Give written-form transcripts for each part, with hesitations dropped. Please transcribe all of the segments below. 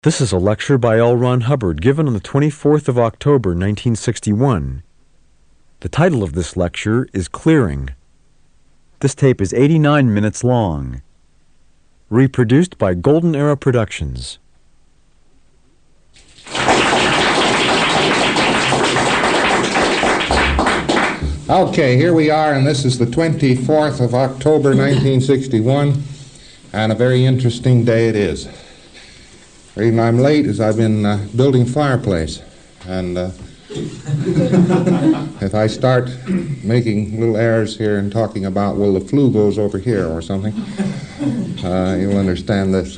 This is a lecture by L. Ron Hubbard given on the 24th of October, 1961. The title of this lecture is Clearing. This tape is 89 minutes long. Reproduced by Golden Era Productions. Okay, here we are, and this is the 24th of October, 1961, and a very interesting day it is. The reason I'm late is I've been building fireplace, and if I start making little errors here and talking about, well, the flue goes over here or something, you'll understand this.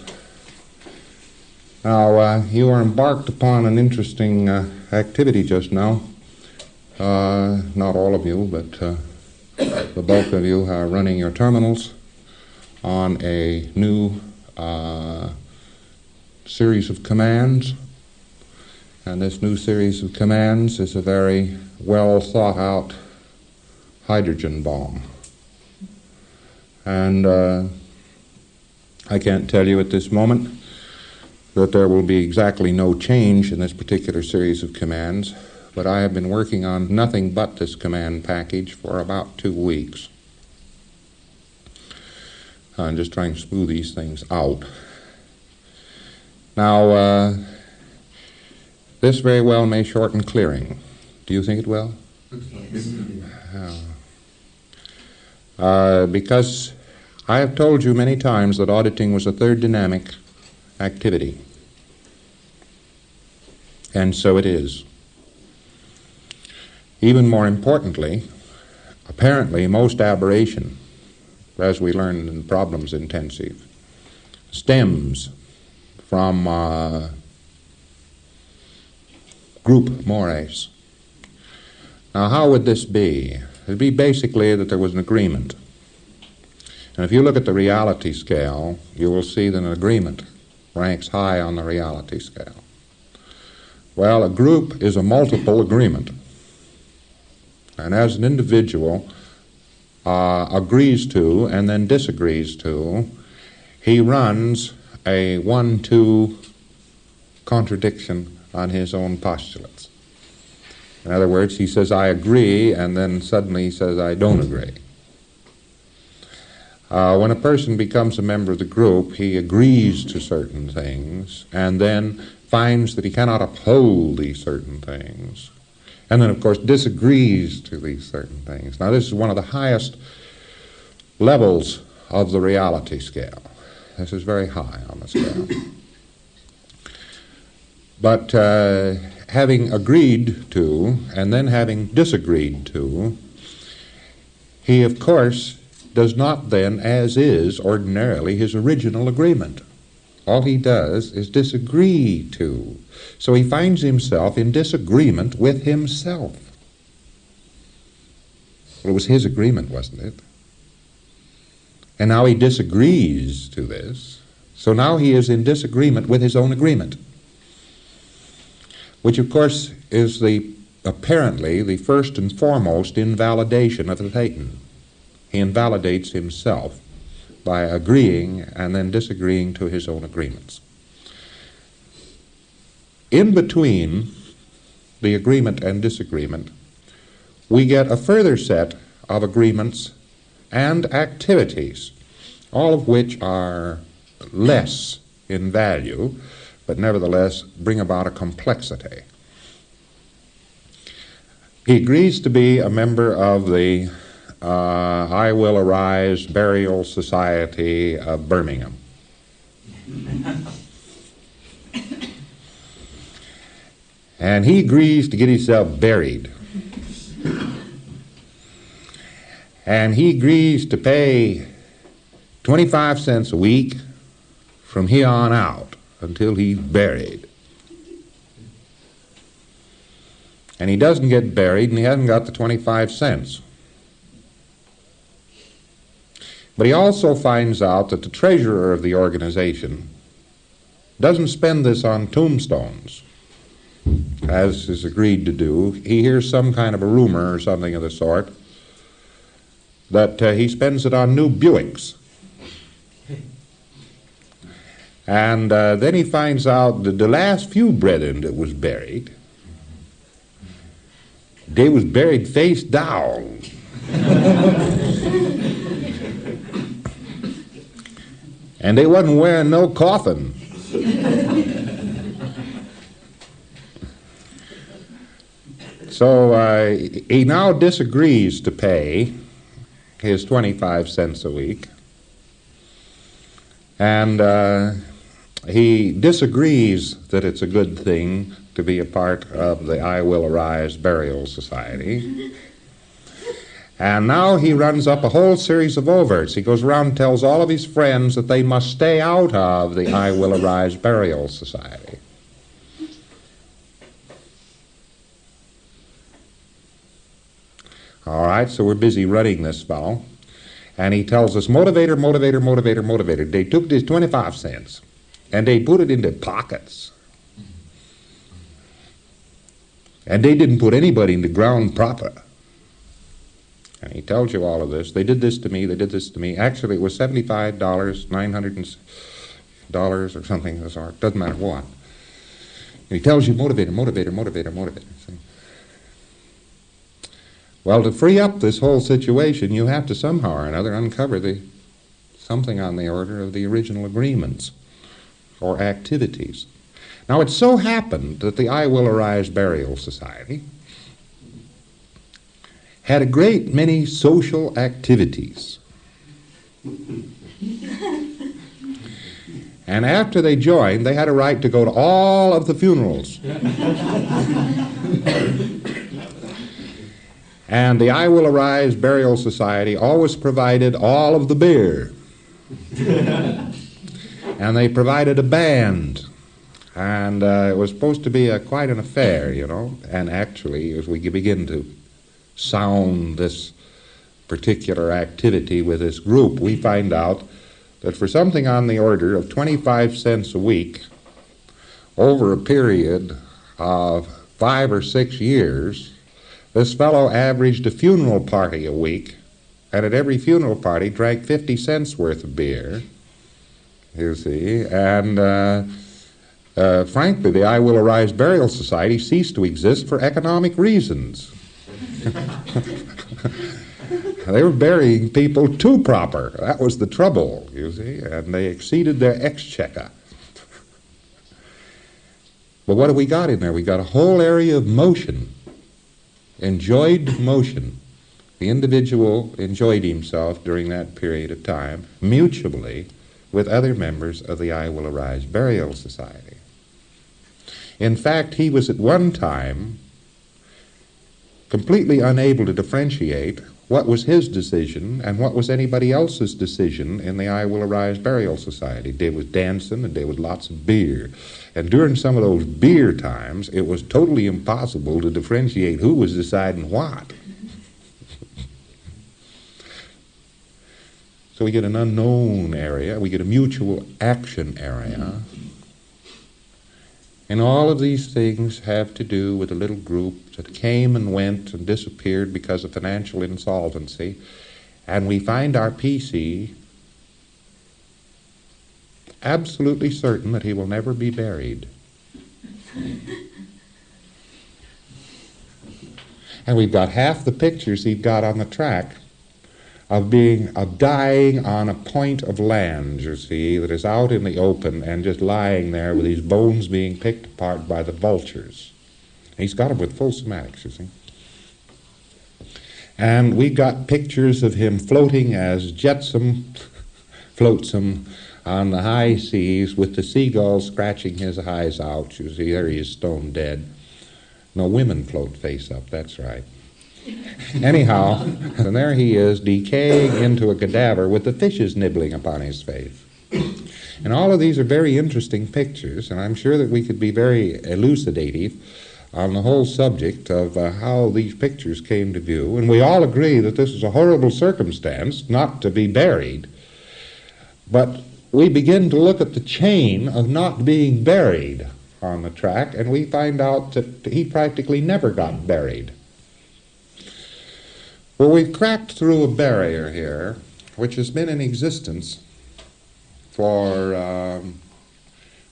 Now, you are embarked upon an interesting activity just now. Not all of you, but the bulk of you are running your terminals on a new series of commands, and this new series of commands is a very well thought out hydrogen bomb. And I can't tell you at this moment that there will be exactly no change in this particular series of commands, but I have been working on nothing but this command package for about 2 weeks. I'm just trying to smooth these things out. Now, this very well may shorten clearing. Do you think it will? Because I have told you many times that auditing was a third dynamic activity. And so it is. Even more importantly, apparently most aberration, as we learned in Problems Intensive, stems from group mores. Now, how would this be? It would be basically that there was an agreement. And if you look at the reality scale, you will see that an agreement ranks high on the reality scale. Well, a group is a multiple agreement. And as an individual agrees to and then disagrees to, he runs a 1-2 contradiction on his own postulates. In other words, he says, I agree, and then suddenly he says, I don't agree. When a person becomes a member of the group, he agrees to certain things, and then finds that he cannot uphold these certain things, and then, of course, disagrees to these certain things. Now, this is one of the highest levels of the reality scale. This is very high on the scale. But having agreed to and then having disagreed to, he, of course, does not then, as is ordinarily, his original agreement. All he does is disagree to. So he finds himself in disagreement with himself. Well, it was his agreement, wasn't it? And now he disagrees to this. So now he is in disagreement with his own agreement, which, of course, is apparently the first and foremost invalidation of the Thetan. He invalidates himself by agreeing and then disagreeing to his own agreements. In between the agreement and disagreement, we get a further set of agreements and activities, all of which are less in value, but nevertheless bring about a complexity. He agrees to be a member of the I Will Arise Burial Society of Birmingham. And he agrees to get himself buried. And he agrees to pay 25 cents a week from here on out until he's buried. And he doesn't get buried, and he hasn't got the 25 cents. But he also finds out that the treasurer of the organization doesn't spend this on tombstones, as is agreed to do. He hears some kind of a rumor or something of the sort that he spends it on new Buicks. And then he finds out that the last few brethren that was buried, they was buried face down. And they wasn't wearing no coffin. So he now disagrees to pay his 25 cents a week. And he disagrees that it's a good thing to be a part of the I Will Arise Burial Society. And now he runs up a whole series of overts. He goes around and tells all of his friends that they must stay out of the I Will Arise Burial Society. All right, so we're busy running this fellow. And he tells us, motivator, motivator, motivator, motivator. They took this 25 cents and they put it in their pockets. And they didn't put anybody in the ground proper. And he tells you all of this. They did this to me, they did this to me. Actually, it was $75, $900 or something of the sort. Doesn't matter what. And he tells you, motivator, motivator, motivator, motivator. See? Well, to free up this whole situation, you have to somehow or another uncover something on the order of the original agreements or activities. Now, it so happened that the I Will Arise Burial Society had a great many social activities. And after they joined, they had a right to go to all of the funerals. And the I Will Arise Burial Society always provided all of the beer. And they provided a band. And it was supposed to be quite an affair, you know. And actually, as we begin to sound this particular activity with this group, we find out that for something on the order of 25 cents a week, over a period of 5 or 6 years, this fellow averaged a funeral party a week, and at every funeral party drank 50 cents worth of beer, you see, and frankly, the I Will Arise Burial Society ceased to exist for economic reasons. They were burying people too proper. That was the trouble, you see, and they exceeded their exchequer. But what have we got in there? We got a whole area of motion, enjoyed motion. The individual enjoyed himself during that period of time, mutually, with other members of the I Will Arise Burial Society. In fact, he was at one time completely unable to differentiate what was his decision and what was anybody else's decision in the I Will Arise Burial Society. They was dancing and there was lots of beer. And during some of those beer times, it was totally impossible to differentiate who was deciding what. So we get an unknown area, we get a mutual action area. And all of these things have to do with a little group that came and went and disappeared because of financial insolvency. And we find our PC absolutely certain that he will never be buried. And we've got half the pictures he'd got on the track of dying on a point of land, you see, that is out in the open and just lying there with his bones being picked apart by the vultures. He's got them with full somatics, you see. And we've got pictures of him floating as Jetsam floats him on the high seas with the seagulls scratching his eyes out, you see. There he is, stone dead. No, women float face up, that's right. Anyhow, and there he is, decaying into a cadaver with the fishes nibbling upon his face. And all of these are very interesting pictures, and I'm sure that we could be very elucidative on the whole subject of how these pictures came to view. And we all agree that this is a horrible circumstance, not to be buried. But we begin to look at the chain of not being buried on the track, and we find out that he practically never got buried. Well, we've cracked through a barrier here, which has been in existence for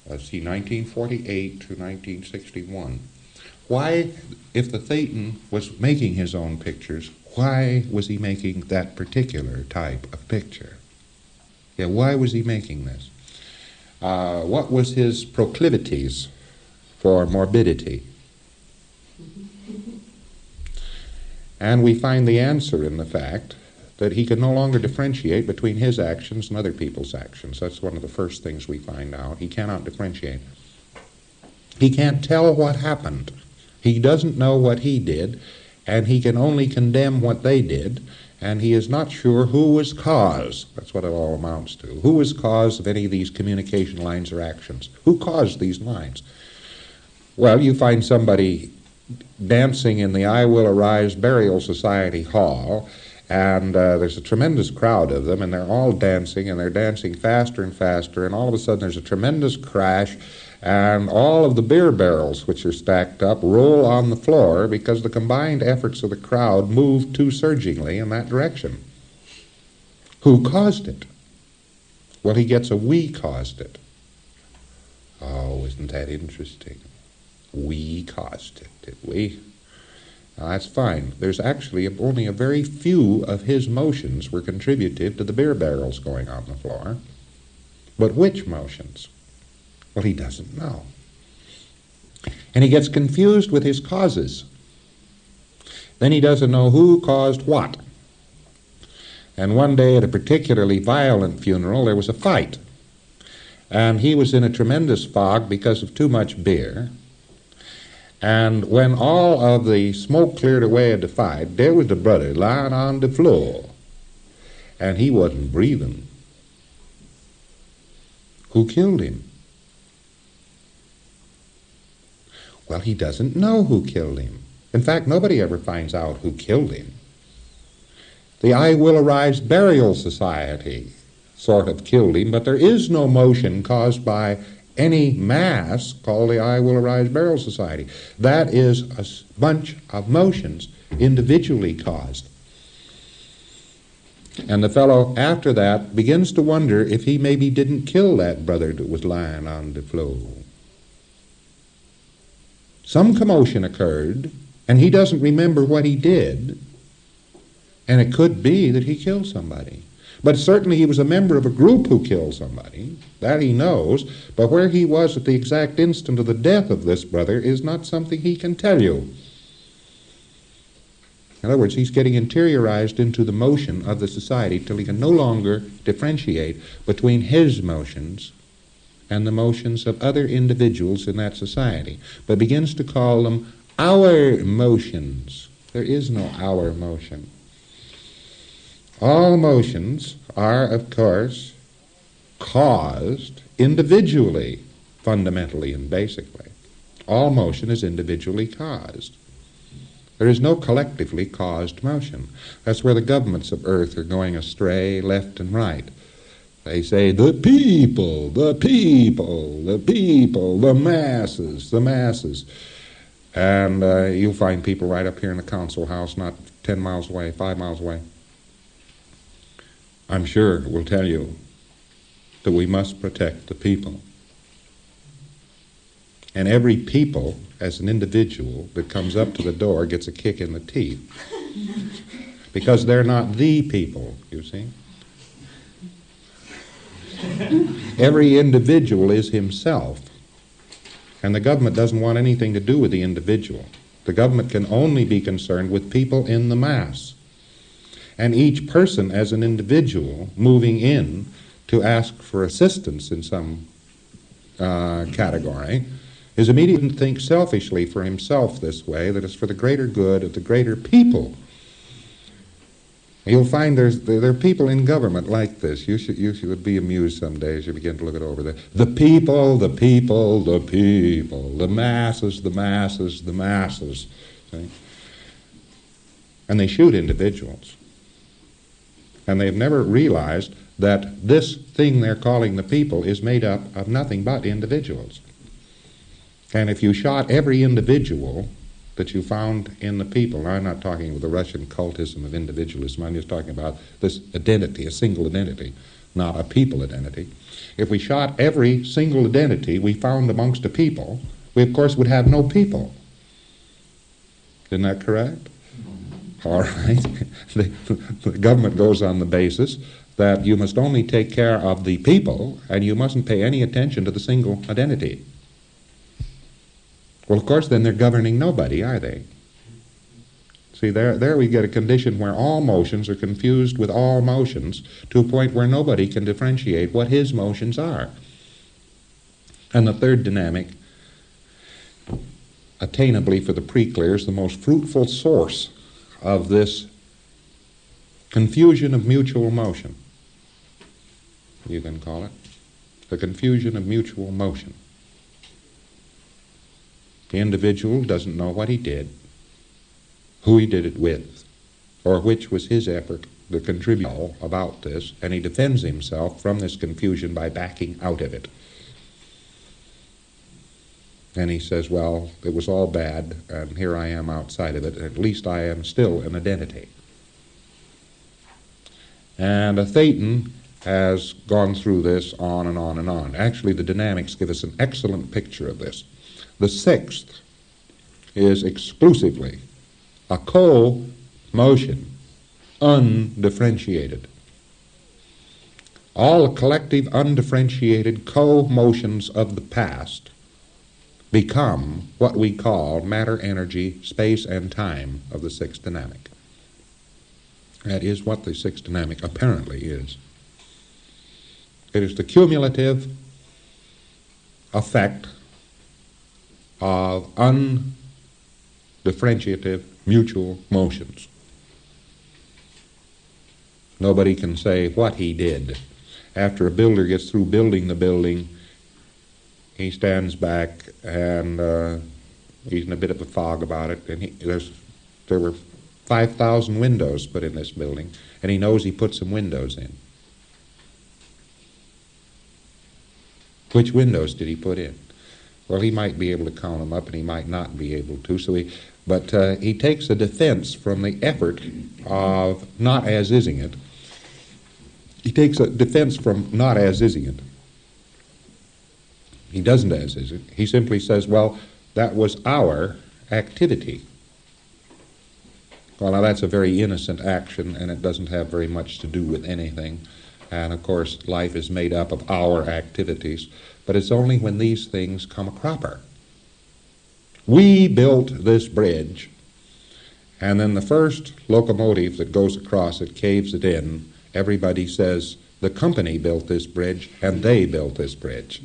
let's see, 1948 to 1961. Why, if the Thetan was making his own pictures, why was he making that particular type of picture? Yeah, why was he making this? What was his proclivities for morbidity? And we find the answer in the fact that he can no longer differentiate between his actions and other people's actions. That's one of the first things we find out. He cannot differentiate. He can't tell what happened. He doesn't know what he did, and he can only condemn what they did, and he is not sure who was cause. That's what it all amounts to. Who was cause of any of these communication lines or actions? Who caused these lines? Well, you find somebody dancing in the I Will Arise Burial Society Hall, and there's a tremendous crowd of them, and they're all dancing, and they're dancing faster and faster, and all of a sudden there's a tremendous crash, and all of the beer barrels which are stacked up roll on the floor because the combined efforts of the crowd moved too surgingly in that direction. Who caused it? Well, he gets a "we caused it." Oh, isn't that interesting? We caused it, did we? Now, that's fine. There's actually only a very few of his motions were contributive to the beer barrels going on the floor. But which motions? Well, he doesn't know. And he gets confused with his causes. Then he doesn't know who caused what. And one day at a particularly violent funeral, there was a fight. And he was in a tremendous fog because of too much beer. And when all of the smoke cleared away at the fight, there was the brother lying on the floor. And he wasn't breathing. Who killed him? Well, he doesn't know who killed him. In fact, nobody ever finds out who killed him. The I Will Arise Burial Society sort of killed him, but there is no motion caused by any mass called the I Will Arise Burial Society. That is a bunch of motions individually caused. And the fellow, after that, begins to wonder if he maybe didn't kill that brother that was lying on the floor. Some commotion occurred, and he doesn't remember what he did, and it could be that he killed somebody. But certainly he was a member of a group who killed somebody. That he knows, but where he was at the exact instant of the death of this brother is not something he can tell you. In other words, he's getting interiorized into the motion of the society till he can no longer differentiate between his motions and the motions of other individuals in that society, but begins to call them our motions. There is no our motion. All motions are, of course, caused individually, fundamentally and basically. All motion is individually caused. There is no collectively caused motion. That's where the governments of Earth are going astray, left and right. They say, the people, the people, the people, the masses, the masses. And you'll find people right up here in the council house, not 10 miles away, 5 miles away. I'm sure will tell you that we must protect the people. And every people, as an individual, that comes up to the door gets a kick in the teeth. Because they're not the people, you see. Every individual is himself. And the government doesn't want anything to do with the individual. The government can only be concerned with people in the mass. And each person as an individual moving in to ask for assistance in some category is immediately to think selfishly for himself this way, that it's for the greater good of the greater people. You'll find there are people in government like this. You should be amused someday as you begin to look it over. The people, the people, the people, the masses, the masses, the masses. See? And they shoot individuals. And they've never realized that this thing they're calling the people is made up of nothing but individuals. And if you shot every individual that you found in the people, now I'm not talking with the Russian cultism of individualism, I'm just talking about this identity, a single identity, not a people identity. If we shot every single identity we found amongst a people, we of course would have no people. Isn't that correct? All right. The government goes on the basis that you must only take care of the people and you mustn't pay any attention to the single identity. Well, of course, then they're governing nobody, are they? See, there we get a condition where all motions are confused with all motions to a point where nobody can differentiate what his motions are. And the third dynamic, attainably for the pre-clears, the most fruitful source of this confusion of mutual motion, you can call it, the confusion of mutual motion. The individual doesn't know what he did, who he did it with, or which was his effort to contribute about this, and he defends himself from this confusion by backing out of it. And he says, well, it was all bad, and here I am outside of it, at least I am still an identity. And Thetan has gone through this on and on and on. Actually, the dynamics give us an excellent picture of this. The sixth is exclusively a co-motion, undifferentiated. All the collective, undifferentiated co-motions of the past become what we call matter, energy, space, and time of the sixth dynamic. That is what the sixth dynamic apparently is. It is the cumulative effect of undifferentiative mutual motions. Nobody can say what he did. After a builder gets through building the building, he stands back and he's in a bit of a fog about it. And there were 5,000 windows put in this building, and he knows he put some windows in. Which windows did he put in? Well, he might be able to count them up, and he might not be able to. But he takes a defense from the effort of not as-ising it. He takes a defense from not as-ising it. He doesn't as-is it. He simply says, well, that was our activity. Well, now that's a very innocent action, and it doesn't have very much to do with anything. And, of course, life is made up of our activities. But it's only when these things come a cropper. We built this bridge, and then the first locomotive that goes across it caves it in. Everybody says, the company built this bridge, and they built this bridge.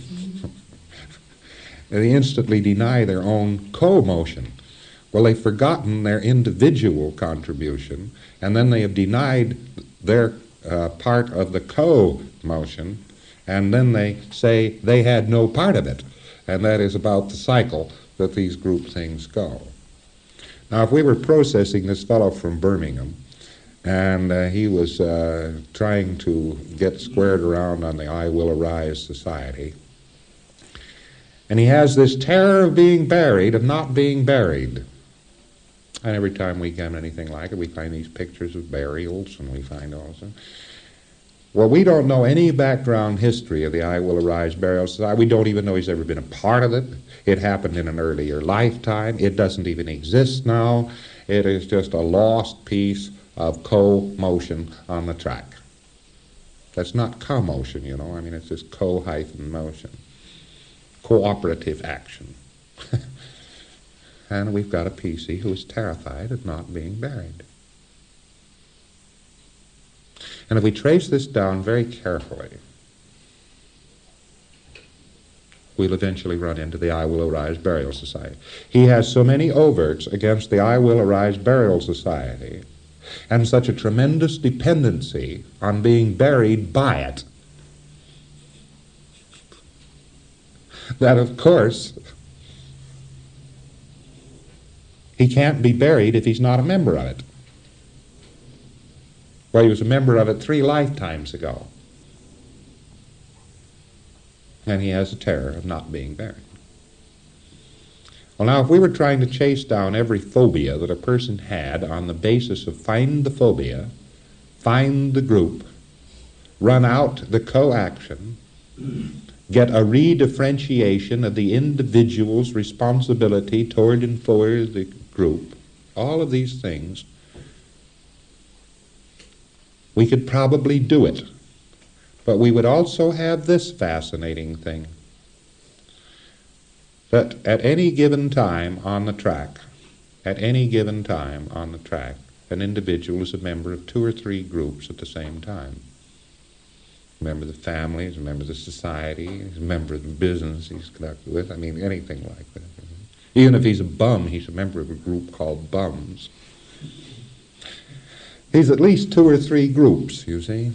They instantly deny their own co-motion. Well, they've forgotten their individual contribution, and then they have denied their part of the co-motion, and then they say they had no part of it. And that is about the cycle that these group things go. Now, if we were processing this fellow from Birmingham, and he was trying to get squared around on the I Will Arise Society, and he has this terror of being buried, of not being buried. And every time we get anything like it, we find these pictures of burials, and we find also. Well, we don't know any background history of the I Will Arise Burial Society. We don't even know he's ever been a part of it. It happened in an earlier lifetime. It doesn't even exist now. It is just a lost piece of co-motion on the track. That's not co-motion, you know. I mean, it's just co-motion. Cooperative action. And we've got a PC who is terrified of not being buried. And if we trace this down very carefully, we'll eventually run into the I Will Arise Burial Society. He has so many overts against the I Will Arise Burial Society and such a tremendous dependency on being buried by it that, of course, he can't be buried if he's not a member of it. Well, he was a member of it 3 lifetimes ago. And he has a terror of not being buried. Well, now, if we were trying to chase down every phobia that a person had on the basis of find the phobia, find the group, run out the co-action, get a redifferentiation of the individual's responsibility toward and for the group, all of these things, we could probably do it. But we would also have this fascinating thing, that at any given time on the track, an individual is a member of 2 or 3 groups at the same time. A member of the family, he's a member of the society, he's a member of the business he's connected with, anything like that. Even if he's a bum, he's a member of a group called bums. He's at least 2 or 3 groups, you see.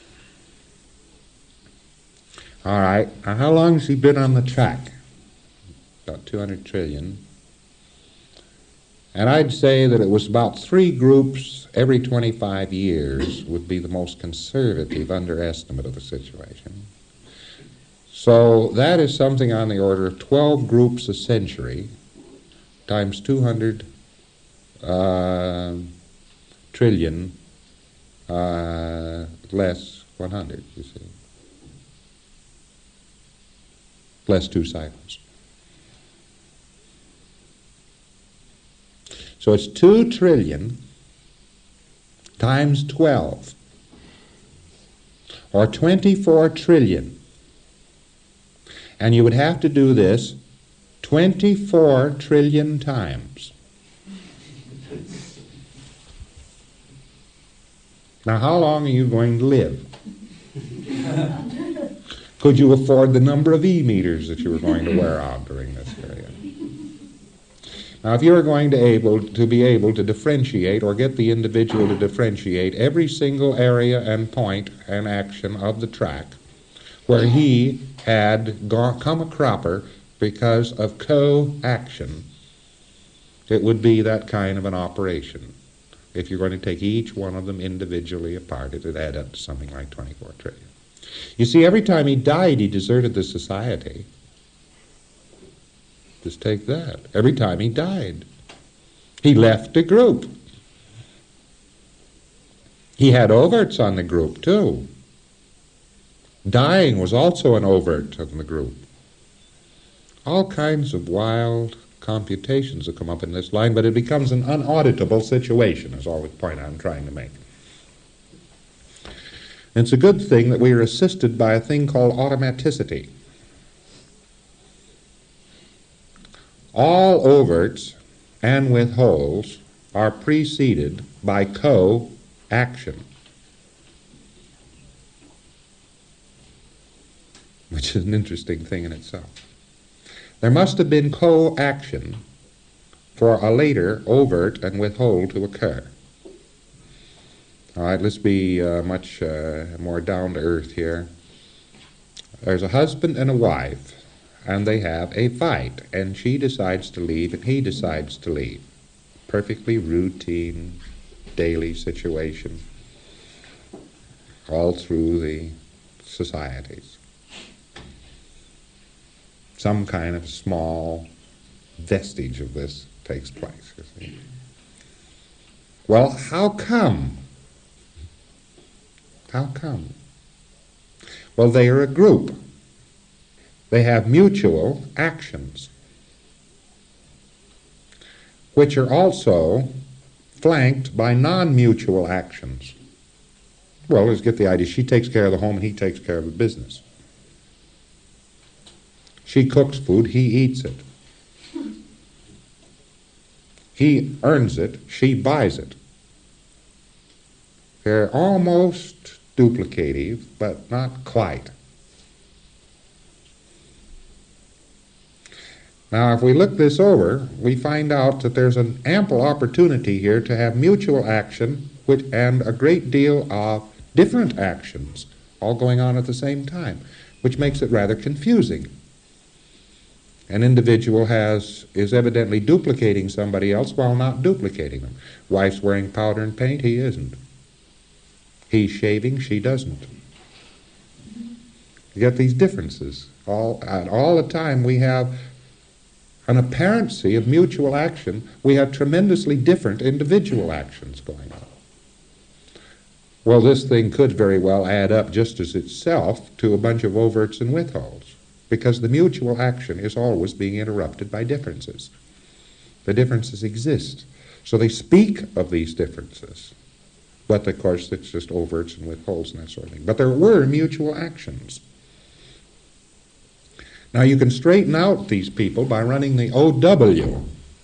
All right, now how long has he been on the track? About 200 trillion. And I'd say that it was about 3 groups every 25 years would be the most conservative underestimate of the situation. So that is something on the order of 12 groups a century times 200 trillion less 100, you see. Less 2 cycles. So it's 2 trillion times 12, or 24 trillion. And you would have to do this 24 trillion times. Now, how long are you going to live? Could you afford the number of e-meters that you were going to wear out during this period? Now, if you're going to be able to differentiate or get the individual to differentiate every single area and point and action of the track where he had come a cropper because of co-action, it would be that kind of an operation. If you're going to take each one of them individually apart, it would add up to something like 24 trillion. You see, every time he died, he deserted the society. Just take that. Every time he died, he left the group. He had overts on the group, too. Dying was also an overt of the group. All kinds of wild computations have come up in this line, but it becomes an unauditable situation, is all the point I'm trying to make. And it's a good thing that we are assisted by a thing called automaticity. All overts and withholds are preceded by co-action, which is an interesting thing in itself. There must have been co-action for a later overt and withhold to occur. All right, let's be much more down to earth here. There's a husband and a wife, and they have a fight, and she decides to leave and he decides to leave. Perfectly routine, daily situation all through the societies. Some kind of small vestige of this takes place, you see. Well, how come? How come? Well, they are a group. They have mutual actions, which are also flanked by non-mutual actions. Well, let's get the idea. She takes care of the home and he takes care of the business. She cooks food, he eats it. He earns it, she buys it. They're almost duplicative, but not quite. Now, if we look this over, we find out that there's an ample opportunity here to have mutual action and a great deal of different actions all going on at the same time, which makes it rather confusing. An individual is evidently duplicating somebody else while not duplicating them. Wife's wearing powder and paint, he isn't. He's shaving, she doesn't. You get these differences. All the time we have an apparency of mutual action. We have tremendously different individual actions going on. Well, this thing could very well add up just as itself to a bunch of overts and withholds, because the mutual action is always being interrupted by differences. The differences exist. So they speak of these differences. But, of course, it's just overts and withholds and that sort of thing. But there were mutual actions. Now, you can straighten out these people by running the OW.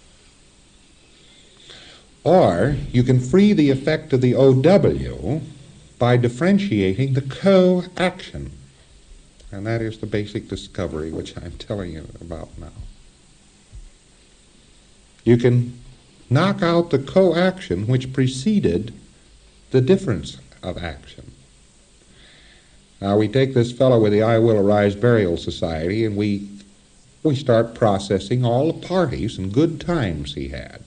Or you can free the effect of the OW by differentiating the co-action. And that is the basic discovery which I'm telling you about now. You can knock out the co-action which preceded the difference of action. Now we take this fellow with the I Will Arise Burial Society and we start processing all the parties and good times he had.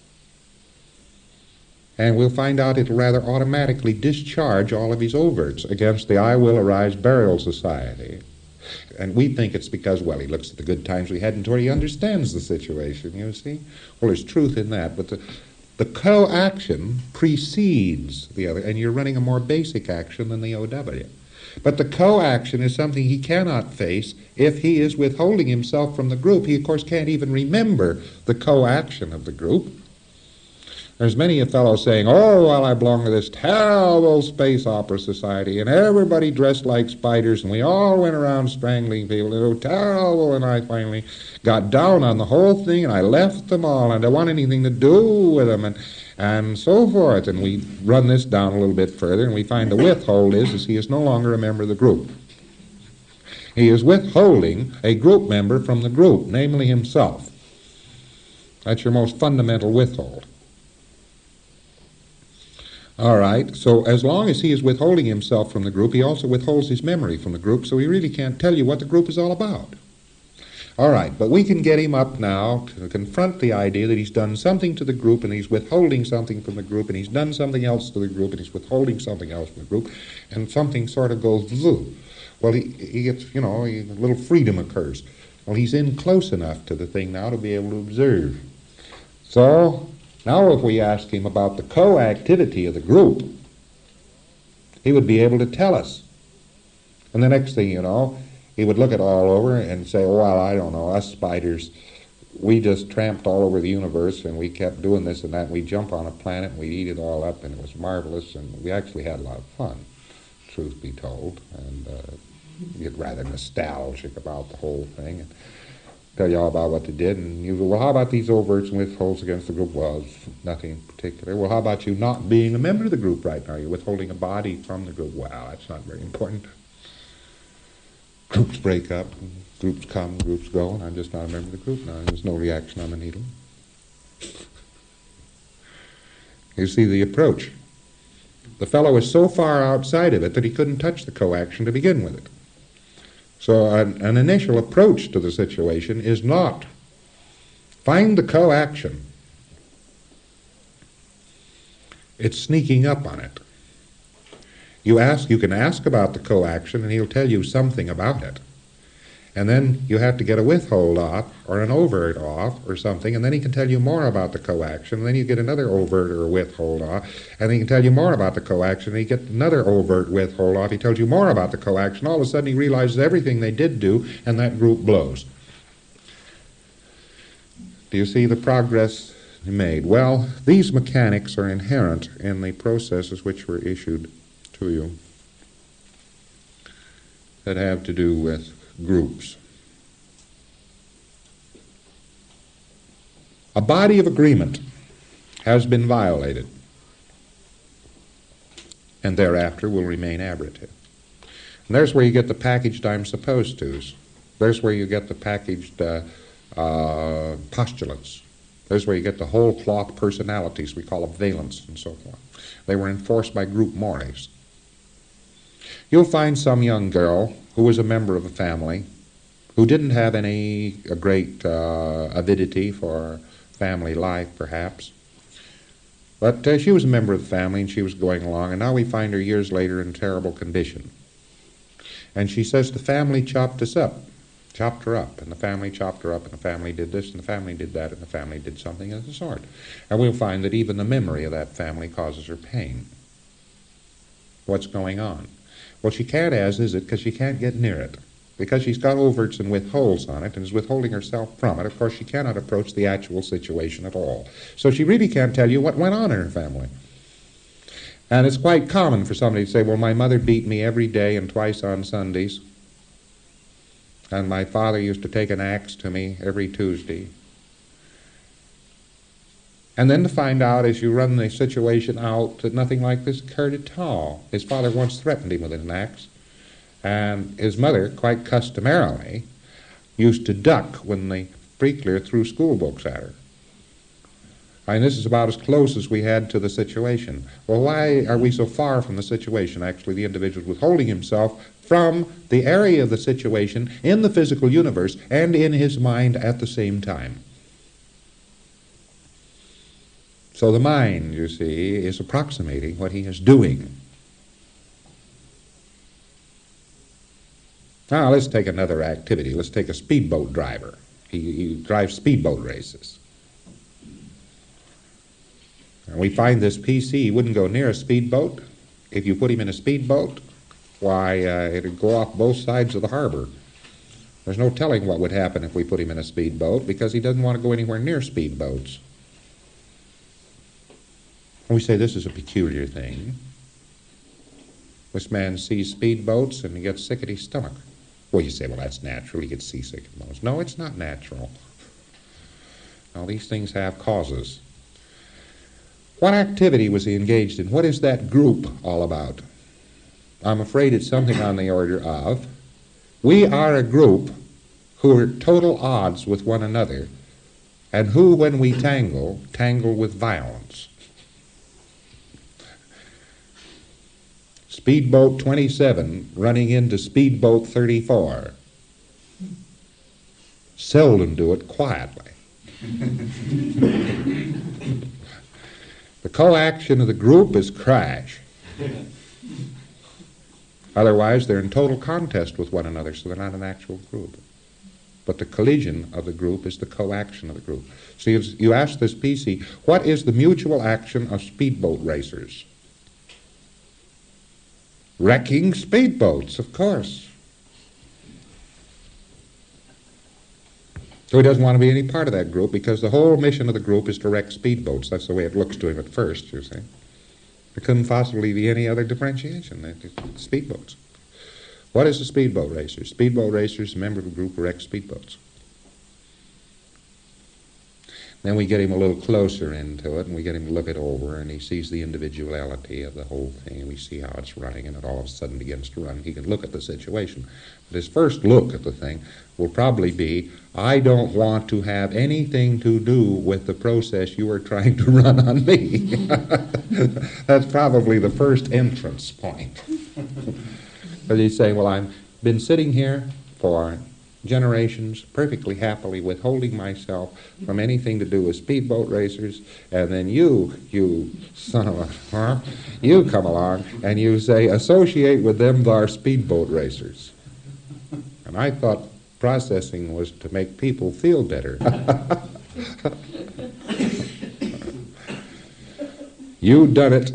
And we'll find out it'll rather automatically discharge all of his overts against the I Will Arise Burial Society. And we think it's because, well, he looks at the good times we had until he understands the situation, you see. Well, there's truth in that, but the co-action precedes the other, and you're running a more basic action than the OW. But the co-action is something he cannot face if he is withholding himself from the group. He, of course, can't even remember the co-action of the group. There's many a fellow saying, oh, well, I belong to this terrible space opera society, and everybody dressed like spiders, and we all went around strangling people. It was terrible, and I finally got down on the whole thing, and I left them all, and I don't want anything to do with them, and so forth. And we run this down a little bit further, and we find the withhold is he is no longer a member of the group. He is withholding a group member from the group, namely himself. That's your most fundamental withhold. All right, so as long as he is withholding himself from the group, he also withholds his memory from the group, so he really can't tell you what the group is all about. All right, but we can get him up now to confront the idea that he's done something to the group and he's withholding something from the group, and he's done something else to the group and he's withholding something else from the group, and something sort of goes, Voo. Well, he gets, a little freedom occurs. Well, he's in close enough to the thing now to be able to observe. So now if we ask him about the co-activity of the group, he would be able to tell us. And the next thing you know, he would look it all over and say, well, I don't know, us spiders, we just tramped all over the universe and we kept doing this and that, and we'd jump on a planet and we'd eat it all up, and it was marvelous, and we actually had a lot of fun, truth be told, and get rather nostalgic about the whole thing. And tell you all about what they did, and you go, well, how about these overts and withholds against the group? Well, it's nothing in particular. Well, how about you not being a member of the group right now? You're withholding a body from the group. Well, that's not very important. Groups break up, groups come, groups go, and I'm just not a member of the group now. There's no reaction on the needle. You see the approach. The fellow is so far outside of it that he couldn't touch the coaction to begin with it. So an initial approach to the situation is not find the coaction. It's sneaking up on it. You can ask about the coaction and he'll tell you something about it. And then you have to get a withhold off or an overt off or something, and then he can tell you more about the coaction, and then you get another overt or withhold off, and then he can tell you more about the coaction, and you get another overt withhold off. He tells you more about the coaction. All of a sudden he realizes everything they did do, and that group blows. Do you see the progress made? Well, these mechanics are inherent in the processes which were issued to you that have to do with groups. A body of agreement has been violated and thereafter will remain abrogated. And there's where you get the packaged I'm supposed to's. There's where you get the packaged postulates. There's where you get the whole cloth personalities, we call them valence and so forth. They were enforced by group mores. You'll find some young girl who was a member of a family who didn't have any great avidity for family life, perhaps. But she was a member of the family and she was going along, and now we find her years later in terrible condition. And she says the family chopped her up, and the family chopped her up, and the family did this, and the family did that, and the family did something of the sort. And we'll find that even the memory of that family causes her pain. what's going on. Well, she can't as is it because she can't get near it. Because she's got overts and withholds on it and is withholding herself from it, of course she cannot approach the actual situation at all. So she really can't tell you what went on in her family. And it's quite common for somebody to say, well, my mother beat me every day and twice on Sundays, and my father used to take an axe to me every Tuesday. And then to find out as you run the situation out that nothing like this occurred at all. His father once threatened him with an axe, and his mother, quite customarily, used to duck when the sprinkler threw school books at her. And this is about as close as we had to the situation. Well, why are we so far from the situation? Actually, the individual is withholding himself from the area of the situation in the physical universe and in his mind at the same time. So the mind, you see, is approximating what he is doing. Now, let's take another activity. Let's take a speedboat driver. He drives speedboat races. And we find this PC wouldn't go near a speedboat. If you put him in a speedboat, why, it'd go off both sides of the harbor. There's no telling what would happen if we put him in a speedboat because he doesn't want to go anywhere near speedboats. And we say this is a peculiar thing. This man sees speedboats and he gets sick at his stomach. Well, you say, well, that's natural. He gets seasick at most. No, it's not natural. Now, these things have causes. What activity was he engaged in? What is that group all about? I'm afraid it's something on the order of, we are a group who are at total odds with one another, and who, when we tangle, tangle with violence. Speedboat 27 running into Speedboat 34. Seldom do it quietly. The co-action of the group is crash. Otherwise, they're in total contest with one another, so they're not an actual group. But the collision of the group is the co-action of the group. So you ask this PC, what is the mutual action of speedboat racers? Wrecking speedboats, of course. So he doesn't want to be any part of that group because the whole mission of the group is to wreck speedboats. That's the way it looks to him at first, you see. There couldn't possibly be any other differentiation. Speedboats. What is a speedboat racer? Speedboat racers, a member of a group who wrecks speedboats. Then we get him a little closer into it, and we get him to look it over, and he sees the individuality of the whole thing, and we see how it's running, and it all of a sudden begins to run. He can look at the situation. But his first look at the thing will probably be, I don't want to have anything to do with the process you are trying to run on me. That's probably the first entrance point. But he's saying, well, I've been sitting here for generations perfectly happily withholding myself from anything to do with speedboat racers, and then you son of a, you come along and you say, associate with them, thou speedboat racers. And I thought processing was to make people feel better. You done it.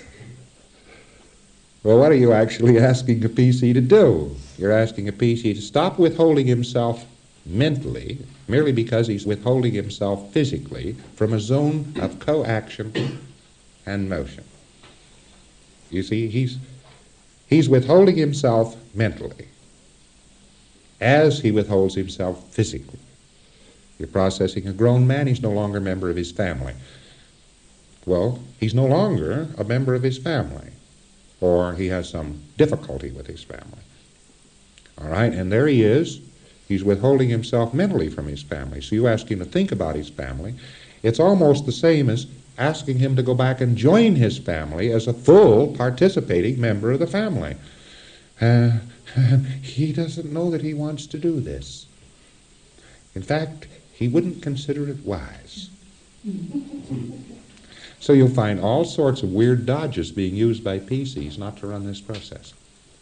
Well, what are you actually asking a PC to do? You're asking a PC to stop withholding himself mentally, merely because he's withholding himself physically, from a zone of co-action and motion. You see, he's withholding himself mentally as he withholds himself physically. You're processing a grown man, he's no longer a member of his family. Well, he's no longer a member of his family, or he has some difficulty with his family. All right, and there he is. He's withholding himself mentally from his family. So you ask him to think about his family. It's almost the same as asking him to go back and join his family as a full participating member of the family. He doesn't know that he wants to do this. In fact, he wouldn't consider it wise. So you'll find all sorts of weird dodges being used by PCs not to run this process.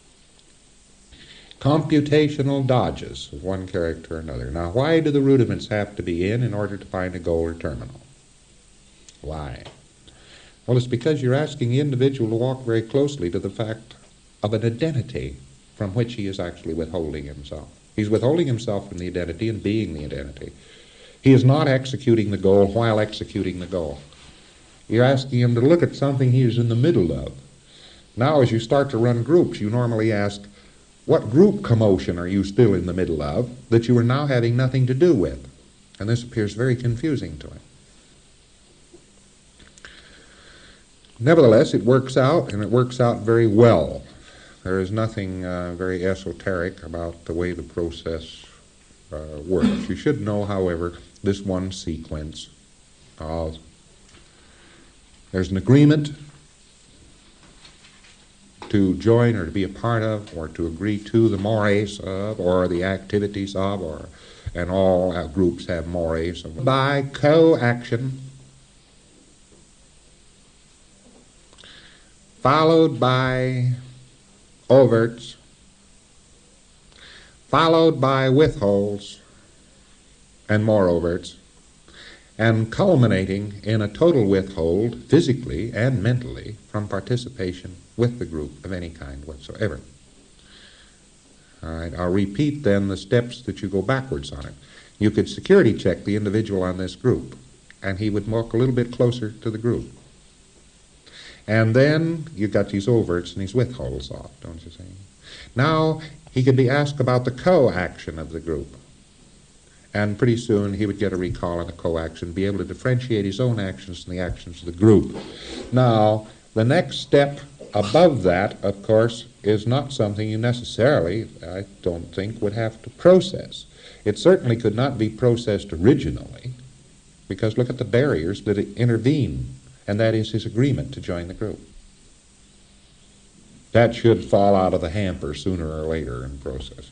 Computational dodges of one character or another. Now, why do the rudiments have to be in order to find a goal or terminal? Why? Well, it's because you're asking the individual to walk very closely to the fact of an identity from which he is actually withholding himself. He's withholding himself from the identity and being the identity. He is not executing the goal while executing the goal. You're asking him to look at something he is in the middle of. Now, as you start to run groups, you normally ask, what group commotion are you still in the middle of that you are now having nothing to do with? And this appears very confusing to him. Nevertheless, it works out, and it works out very well. There is nothing very esoteric about the way the process works. You should know, however, this one sequence. There's an agreement to join or to be a part of or to agree to the mores of or the activities of, and all groups have mores of, by co-action, followed by overts, followed by withholds and more overts, and culminating in a total withhold, physically and mentally, from participation with the group of any kind whatsoever. All right, I'll repeat then the steps that you go backwards on it. You could security check the individual on this group, and he would walk a little bit closer to the group. And then you got these overts and these withholds off, don't you see? Now he could be asked about the co-action of the group. And pretty soon he would get a recall on the co-action, be able to differentiate his own actions from the actions of the group. Now, the next step above that, of course, is not something you necessarily, I don't think, would have to process. It certainly could not be processed originally, because look at the barriers that intervene, and that is his agreement to join the group. That should fall out of the hamper sooner or later in processing.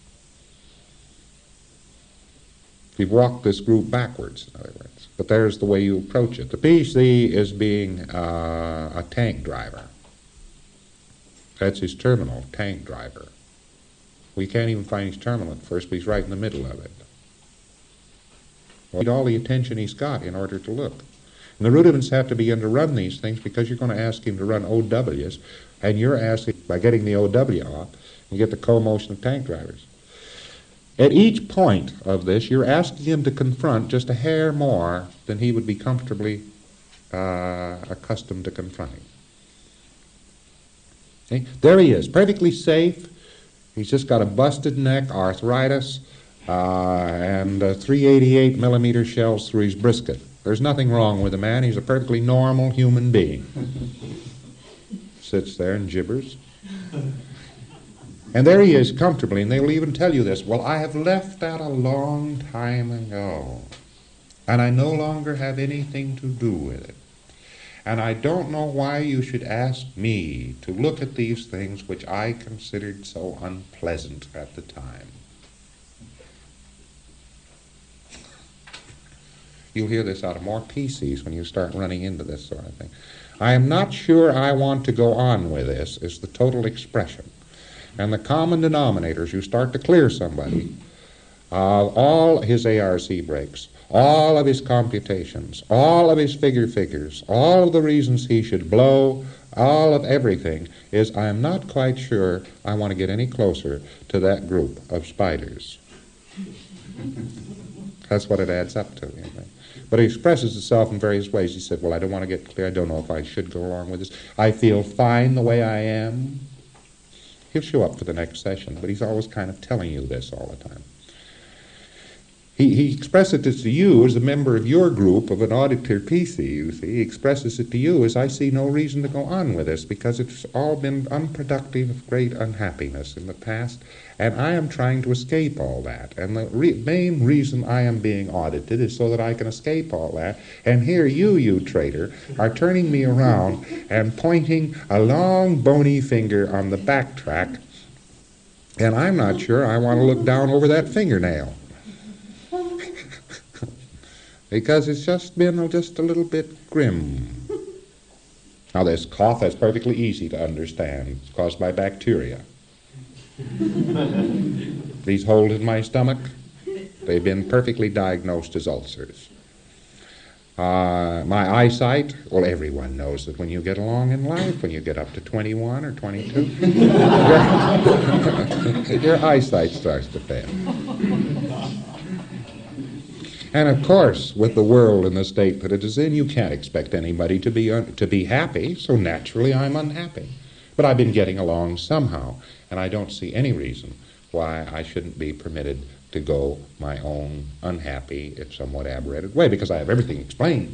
You've walked this group backwards, in other words. But there's the way you approach it. The PC is being a tank driver. That's his terminal, tank driver. We can't even find his terminal at first, but he's right in the middle of it. Well, he need all the attention he's got in order to look. And the rudiments have to begin to run these things because you're going to ask him to run OWs, and you're asking, by getting the OW off, you get the co-motion of tank drivers. At each point of this, you're asking him to confront just a hair more than he would be comfortably accustomed to confronting. Okay? There he is, perfectly safe. He's just got a busted neck, arthritis, and 388 millimeter shells through his brisket. There's nothing wrong with the man. He's a perfectly normal human being. Sits there and gibbers. And there he is comfortably, and they will even tell you this. Well, I have left that a long time ago, and I no longer have anything to do with it. And I don't know why you should ask me to look at these things which I considered so unpleasant at the time. You'll hear this out of more PCs when you start running into this sort of thing. I am not sure I want to go on with this, is the total expression. And the common denominators, you start to clear somebody of all his ARC breaks, all of his computations, all of his figures, all of the reasons he should blow, all of everything, is I am not quite sure I want to get any closer to that group of spiders. That's what it adds up to. You know? But it expresses itself in various ways. He said, well, I don't want to get clear. I don't know if I should go along with this. I feel fine the way I am. He'll show up for the next session, but he's always kind of telling you this all the time. He expresses it to you as a member of your group of an auditor PC, you see. He expresses it to you as I see no reason to go on with this because it's all been unproductive of great unhappiness in the past, and I am trying to escape all that. And the main reason I am being audited is so that I can escape all that. And here you traitor, are turning me around and pointing a long bony finger on the backtrack, and I'm not sure I want to look down over that fingernail. Because it's just been just a little bit grim. Now this cough, that's perfectly easy to understand. It's caused by bacteria. These holes in my stomach, they've been perfectly diagnosed as ulcers. My eyesight, well, everyone knows that when you get along in life, when you get up to 21 or 22, your eyesight starts to fail. And of course, with the world in the state that it is in, you can't expect anybody to be happy, so naturally I'm unhappy. But I've been getting along somehow, and I don't see any reason why I shouldn't be permitted to go my own unhappy, if somewhat aberrated way, because I have everything explained.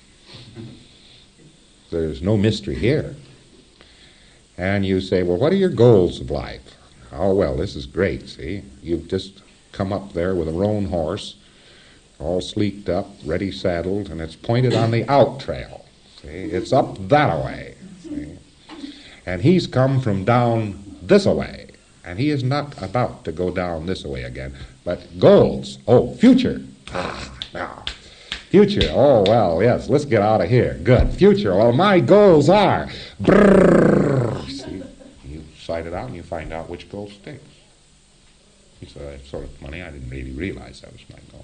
There's no mystery here. And you say, well, what are your goals of life? Oh, well, this is great, see? You've just come up there with a roan horse, all sleeked up, ready saddled, and it's pointed on the out trail. See? It's up that-a-way. See? And he's come from down this-a-way. And he is not about to go down this-a-way again. But goals. Oh, future. Now. Future. Oh, well, yes, let's get out of here. Good. Future. Well, my goals are. Brrr. See, you cite it out and you find out which goal sticks. It's sort of funny. I didn't really realize that was my goal.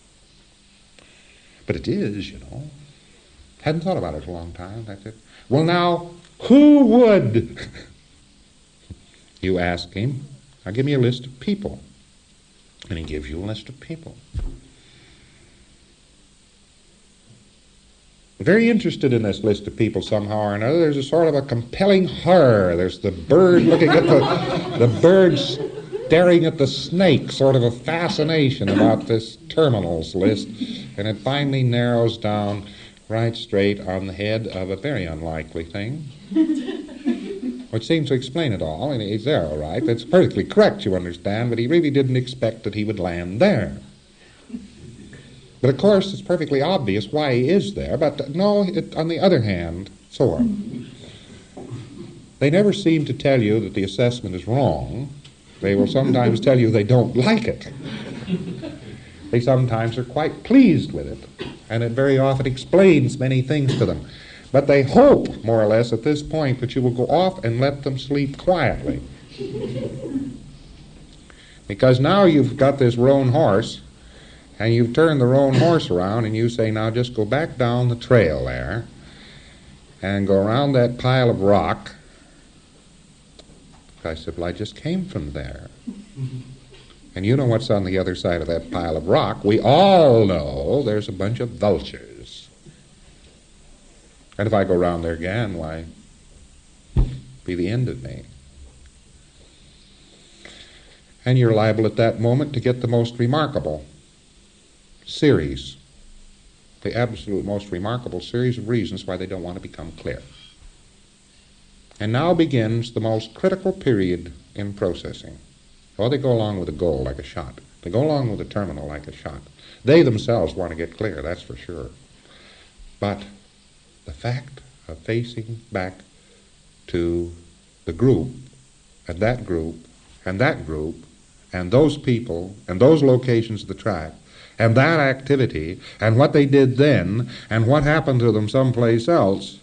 But it is, you know. Hadn't thought about it a long time. That's it. Well, now, who would? You ask him, now give me a list of people. And he gives you a list of people. Very interested in this list of people somehow or another. There's a sort of a compelling horror. There's the bird looking at the bird staring at the snake, sort of a fascination about this terminals list. And it finally narrows down right straight on the head of a very unlikely thing. Which seems to explain it all, and he's there all right. That's perfectly correct, you understand, but he really didn't expect that he would land there. But of course, it's perfectly obvious why he is there, but no, on the other hand, so on. They never seem to tell you that the assessment is wrong. They will sometimes tell you they don't like it. They sometimes are quite pleased with it, and it very often explains many things to them. But they hope, more or less, at this point, that you will go off and let them sleep quietly. Because now you've got this roan horse, and you've turned the roan horse around, and you say, now just go back down the trail there, and go around that pile of rock. I said, well, I just came from there. And you know what's on the other side of that pile of rock. We all know there's a bunch of vultures. And if I go round there again, why, be the end of me. And you're liable at that moment to get the most remarkable series, the absolute most remarkable series of reasons why they don't want to become clear. And now begins the most critical period in processing. Oh, they go along with a goal like a shot. They go along with a terminal like a shot. They themselves want to get clear, that's for sure. But the fact of facing back to the group, and that group, and that group, and those people, and those locations of the track, and that activity, and what they did then, and what happened to them someplace else,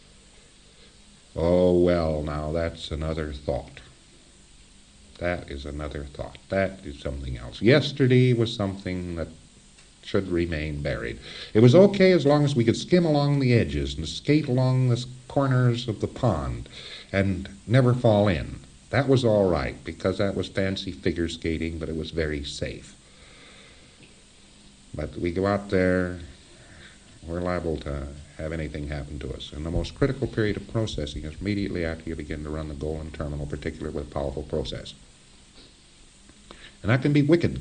oh, well, now that's another thought. That is another thought. That is something else. Yesterday was something that should remain buried. It was okay as long as we could skim along the edges and skate along the corners of the pond and never fall in. That was all right, because that was fancy figure skating, but it was very safe. But we go out there, we're liable to have anything happen to us. And the most critical period of processing is immediately after you begin to run the goal and terminal, particularly with a powerful process. And that can be wicked.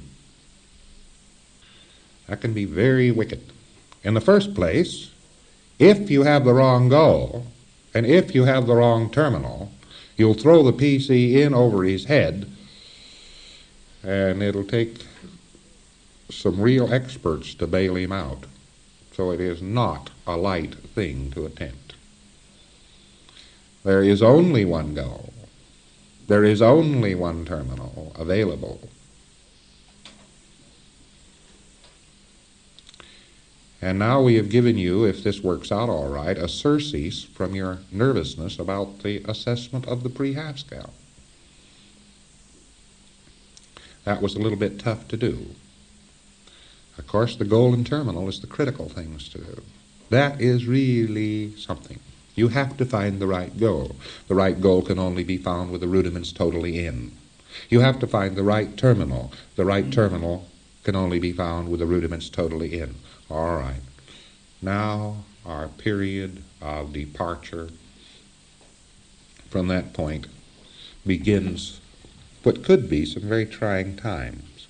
That can be very wicked. In the first place, if you have the wrong goal, and if you have the wrong terminal, you'll throw the PC in over his head, and it'll take some real experts to bail him out. So it is not a light thing to attempt. There is only one goal. There is only one terminal available. And now we have given you, if this works out all right, a surcease from your nervousness about the assessment of the pre-half scale. That was a little bit tough to do. Of course, the golden terminal is the critical things to do. That is really something. You have to find the right goal. The right goal can only be found with the rudiments totally in. You have to find the right terminal. The right terminal can only be found with the rudiments totally in. All right. Now our period of departure from that point begins what could be some very trying times.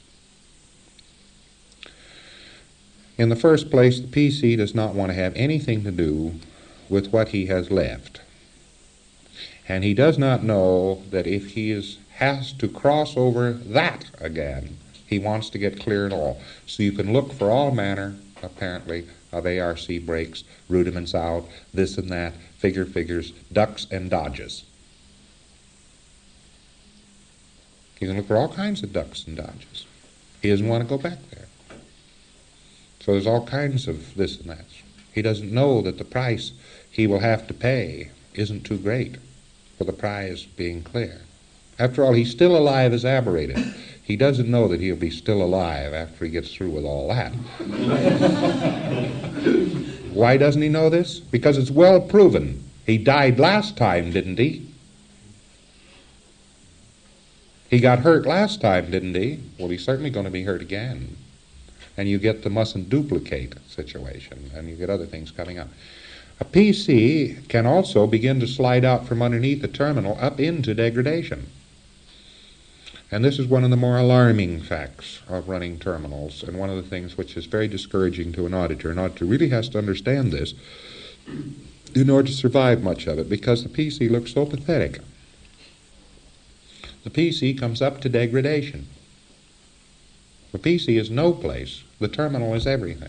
In the first place, the PC does not want to have anything to do with what he has left. And he does not know that if he has to cross over that again, he wants to get clear at all. So you can look for all manner, apparently, of ARC breaks, rudiments out, this and that, figures, ducks and dodges. You can look for all kinds of ducks and dodges. He doesn't want to go back there. So there's all kinds of this and that. He doesn't know that the price he will have to pay isn't too great for the prize being clear. After all, he's still alive as aberrated. He doesn't know that he'll be still alive after he gets through with all that. Why doesn't he know this? Because it's well proven. He died last time, didn't he? He got hurt last time, didn't he? Well, he's certainly going to be hurt again. And you get the mustn't duplicate situation, and you get other things coming up. A PC can also begin to slide out from underneath the terminal up into degradation. And this is one of the more alarming facts of running terminals, and one of the things which is very discouraging to an auditor. An auditor really has to understand this in order to survive much of it, because the PC looks so pathetic. The PC comes up to degradation. The PC is no place. The terminal is everything.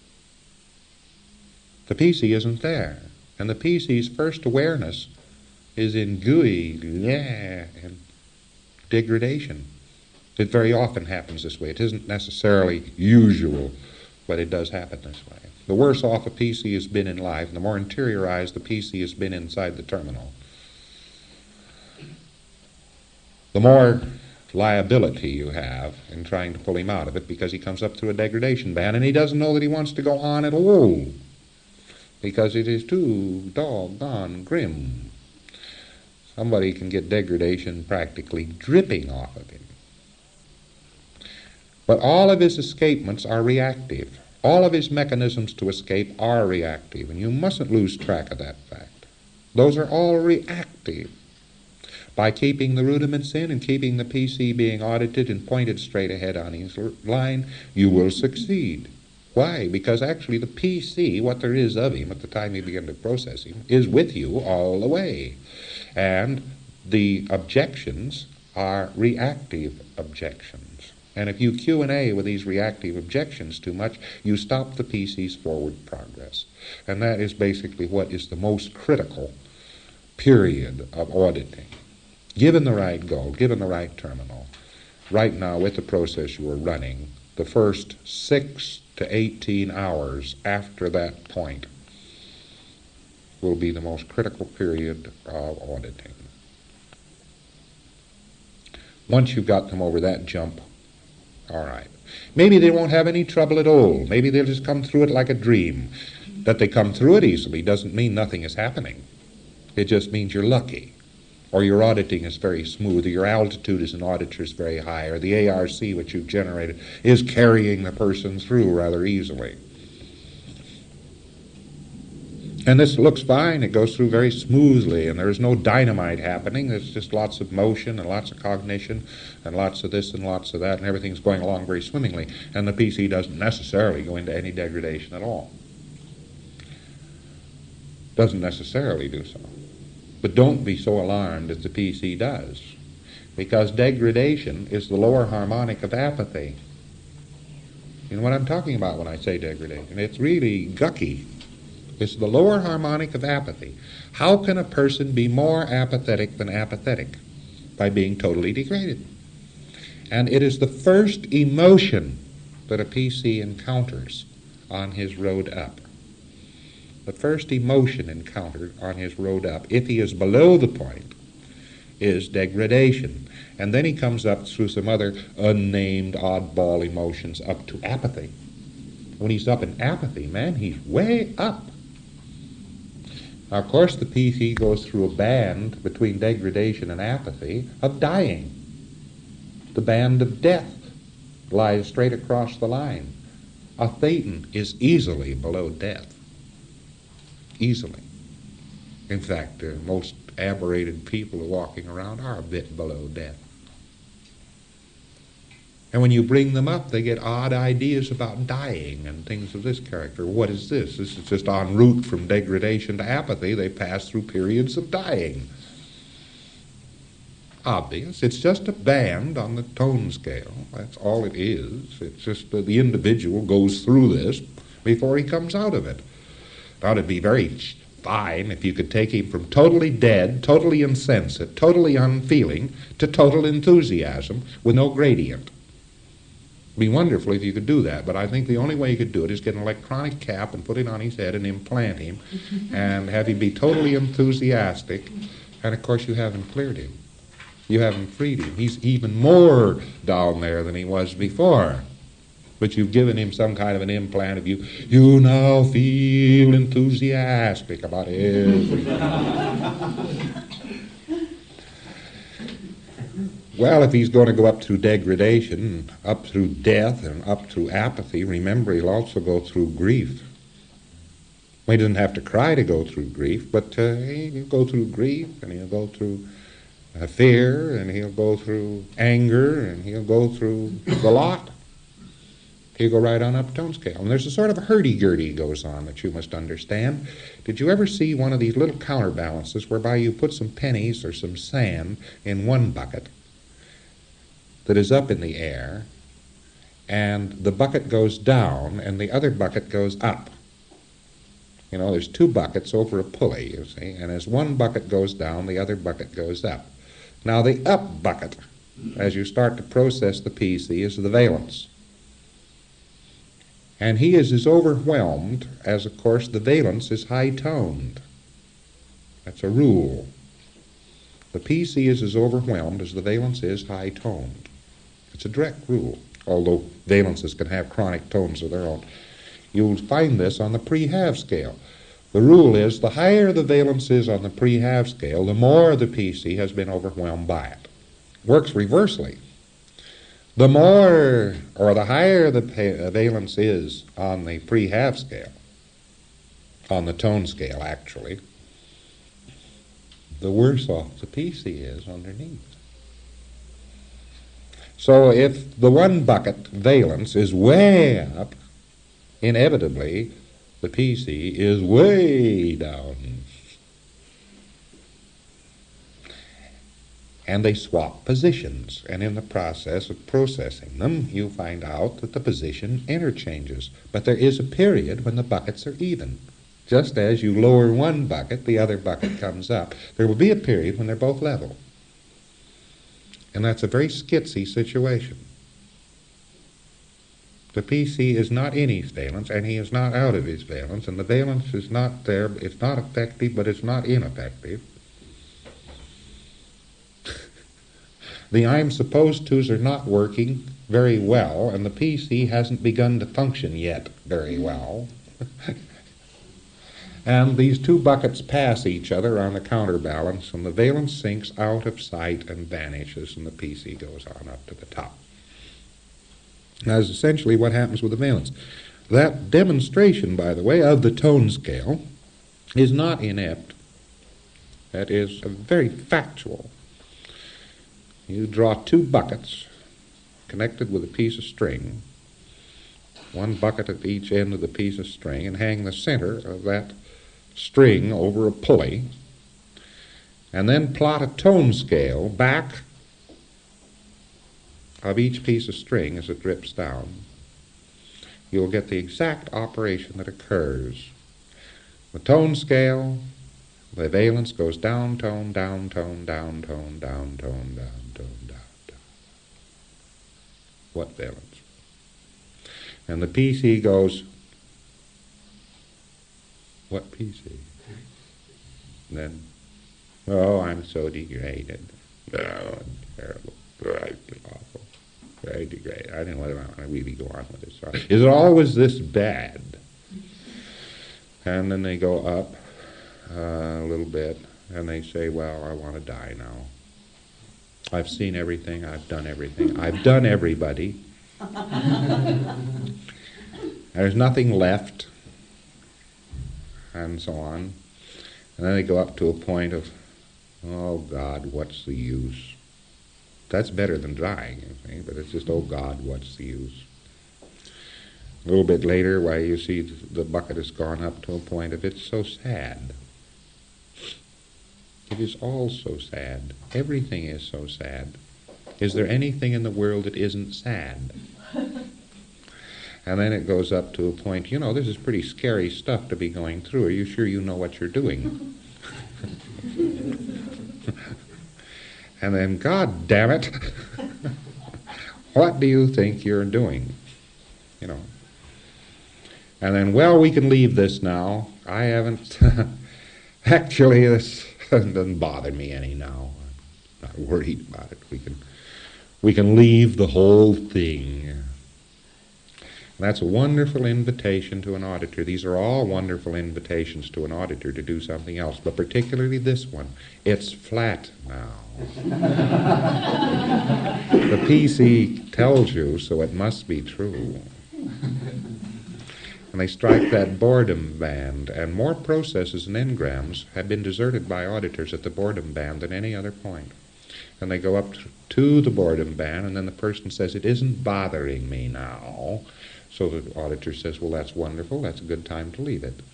The PC isn't there. And the PC's first awareness is in GUI, and degradation. It very often happens this way. It isn't necessarily usual, but it does happen this way. The worse off a PC has been in life, the more interiorized the PC has been inside the terminal, the more liability you have in trying to pull him out of it, because he comes up through a degradation band and he doesn't know that he wants to go on at all, because it is too doggone grim. Somebody can get degradation practically dripping off of him. But all of his escapements are reactive. All of his mechanisms to escape are reactive, and you mustn't lose track of that fact. Those are all reactive. By keeping the rudiments in and keeping the PC being audited and pointed straight ahead on his line, you will succeed. Why? Because actually the PC, what there is of him at the time you begin to process him, is with you all the way. And the objections are reactive objections. And if you Q&A with these reactive objections too much, you stop the PC's forward progress. And that is basically what is the most critical period of auditing. Given the right goal, given the right terminal, right now with the process you are running, the first 6 to 18 hours after that point will be the most critical period of auditing. Once you've got them over that jump, all right. Maybe they won't have any trouble at all. Maybe they'll just come through it like a dream. That they come through it easily doesn't mean nothing is happening. It just means you're lucky, or your auditing is very smooth, or your altitude as an auditor is very high, or the ARC which you've generated is carrying the person through rather easily. And this looks fine. It goes through very smoothly, and there's no dynamite happening. There's just lots of motion and lots of cognition and lots of this and lots of that, and everything's going along very swimmingly, and the PC doesn't necessarily go into any degradation at all. Doesn't necessarily do so. But don't be so alarmed as the PC does, because degradation is the lower harmonic of apathy. You know what I'm talking about when I say degradation? It's really gucky. It's the lower harmonic of apathy. How can a person be more apathetic than apathetic? By being totally degraded. And it is the first emotion that a PC encounters on his road up. The first emotion encountered on his road up, if he is below the point, is degradation. And then he comes up through some other unnamed oddball emotions up to apathy. When he's up in apathy, man, he's way up. Now, of course, the PC goes through a band between degradation and apathy of dying. The band of death lies straight across the line. A thetan is easily below death. Easily. In fact, most aberrated people walking around are a bit below death. And when you bring them up, they get odd ideas about dying and things of this character. What is this? This is just en route from degradation to apathy. They pass through periods of dying. Obvious. It's just a band on the tone scale. That's all it is. It's just that the individual goes through this before he comes out of it. Now, it'd be very fine if you could take him from totally dead, totally insensate, totally unfeeling, to total enthusiasm with no gradient. It'd be wonderful if you could do that, but I think the only way you could do it is get an electronic cap and put it on his head and implant him and have him be totally enthusiastic, and of course you haven't cleared him. You haven't freed him. He's even more down there than he was before. But you've given him some kind of an implant of you now feel enthusiastic about everything. Well, if he's going to go up through degradation, up through death, and up through apathy, remember he'll also go through grief. Well, he doesn't have to cry to go through grief, but he'll go through grief, and he'll go through fear, and he'll go through anger, and he'll go through the lot. He'll go right on up tone scale. And there's a sort of hurdy-gurdy goes on that you must understand. Did you ever see one of these little counterbalances whereby you put some pennies or some sand in one bucket that is up in the air, and the bucket goes down, and the other bucket goes up? You know, there's two buckets over a pulley, you see, and as one bucket goes down, the other bucket goes up. Now, the up bucket, as you start to process the PC, is the valence. And he is as overwhelmed as, of course, the valence is high-toned. That's a rule. The PC is as overwhelmed as the valence is high-toned. It's a direct rule, although valences can have chronic tones of their own. You'll find this on the pre-half scale. The rule is the higher the valence is on the pre-half scale, the more the PC has been overwhelmed by it. Works reversely. The more, or the higher the valence is on the pre-half scale, on the tone scale actually, the worse off the PC is underneath. So if the one bucket valence is way up, inevitably the PC is way down. And they swap positions, and in the process of processing them, you find out that the position interchanges. But there is a period when the buckets are even. Just as you lower one bucket, the other bucket comes up. There will be a period when they're both level. And that's a very skitsy situation. The PC is not in his valence, and he is not out of his valence, and the valence is not there. It's not effective, but it's not ineffective. The I'm supposed to's are not working very well, and the PC hasn't begun to function yet very well. And these two buckets pass each other on the counterbalance, and the valence sinks out of sight and vanishes, and the PC goes on up to the top. That's essentially what happens with the valence. That demonstration, by the way, of the tone scale is not inept. That is very factual. You draw two buckets connected with a piece of string, one bucket at each end of the piece of string, and hang the center of that string over a pulley, and then plot a tone scale back of each piece of string as it drips down. You'll get the exact operation that occurs. The tone scale, the valence goes down, tone, down, tone, down, tone, down, tone, down. What valence? And the PC goes, what PC? And then, oh, I'm so degraded. Oh, terrible. Oh, I feel awful. Very degraded. I don't know whether I want to really go on with this. Is it always this bad? And then they go up a little bit, and they say, well, I want to die now. I've seen everything. I've done everything. I've done everybody. There's nothing left, and so on. And then they go up to a point of, oh, God, what's the use? That's better than dying, you see, but it's just, oh, God, what's the use? A little bit later, why, you see the bucket has gone up to a point of it's so sad. It is all so sad. Everything is so sad. Is there anything in the world that isn't sad? And then it goes up to a point, you know, this is pretty scary stuff to be going through. Are you sure you know what you're doing? And then, God damn it, what do you think you're doing? You know. And then, well, we can leave this now. I haven't, actually, this doesn't bother me any now. I'm not worried about it. We can leave the whole thing. And that's a wonderful invitation to an auditor. These are all wonderful invitations to an auditor to do something else, but particularly this one. It's flat now. The PC tells you, so it must be true. And they strike that boredom band, and more processes and engrams have been deserted by auditors at the boredom band than any other point. And they go up to the boredom band, and then the person says, it isn't bothering me now. So the auditor says, well, that's wonderful. That's a good time to leave it.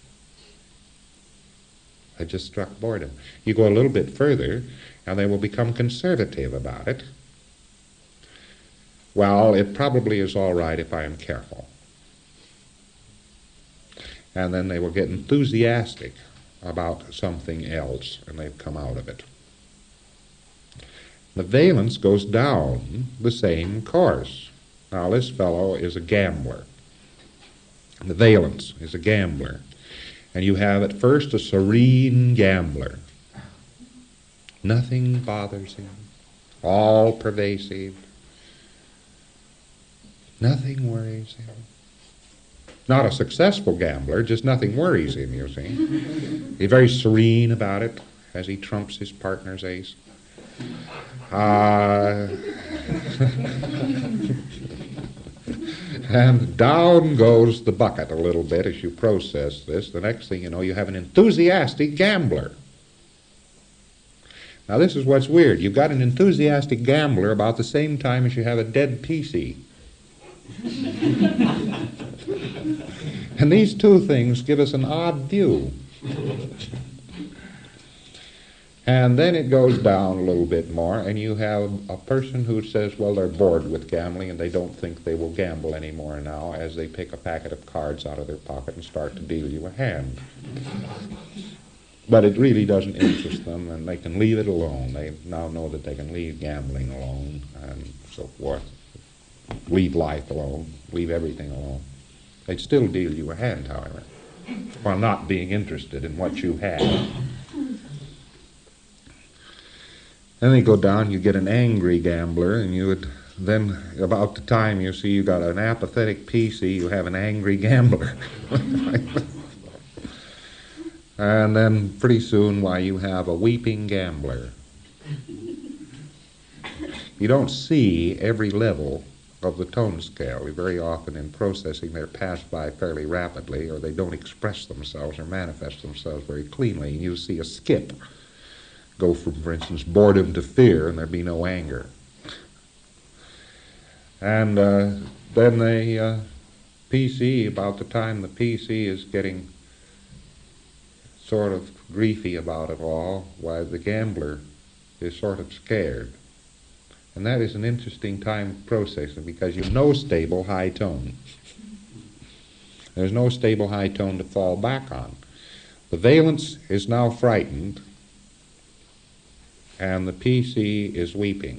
I just struck boredom. You go a little bit further, and they will become conservative about it. Well, it probably is all right if I am careful. And then they will get enthusiastic about something else, and they've come out of it. The valence goes down the same course. Now, this fellow is a gambler. The valence is a gambler. And you have at first a serene gambler. Nothing bothers him. All pervasive. Nothing worries him. Not a successful gambler, just nothing worries him, you see. He's very serene about it as he trumps his partner's ace. And down goes the bucket a little bit as you process this. The next thing you know, you have an enthusiastic gambler. Now, this is what's weird. You've got an enthusiastic gambler about the same time as you have a dead PC. And these two things give us an odd view. And then it goes down a little bit more, and you have a person who says, well, they're bored with gambling, and they don't think they will gamble anymore now as they pick a packet of cards out of their pocket and start to deal you a hand. But it really doesn't interest them, and they can leave it alone. They now know that they can leave gambling alone and so forth. Leave life alone, leave everything alone. They'd still deal you a hand, however, while not being interested in what you have. Then they go down, you get an angry gambler, and you would then, about the time you see you got an apathetic PC, you have an angry gambler. And then pretty soon, why, you have a weeping gambler. You don't see every level of the tone scale. Very often in processing they're passed by fairly rapidly, or they don't express themselves or manifest themselves very cleanly, and you see a skip go from, for instance, boredom to fear, and there be no anger. And then the PC, about the time the PC is getting sort of griefy about it all, why, the gambler is sort of scared. And that is an interesting time of processing, because you've no stable high tone. There's no stable high tone to fall back on. The valence is now frightened, and the PC is weeping.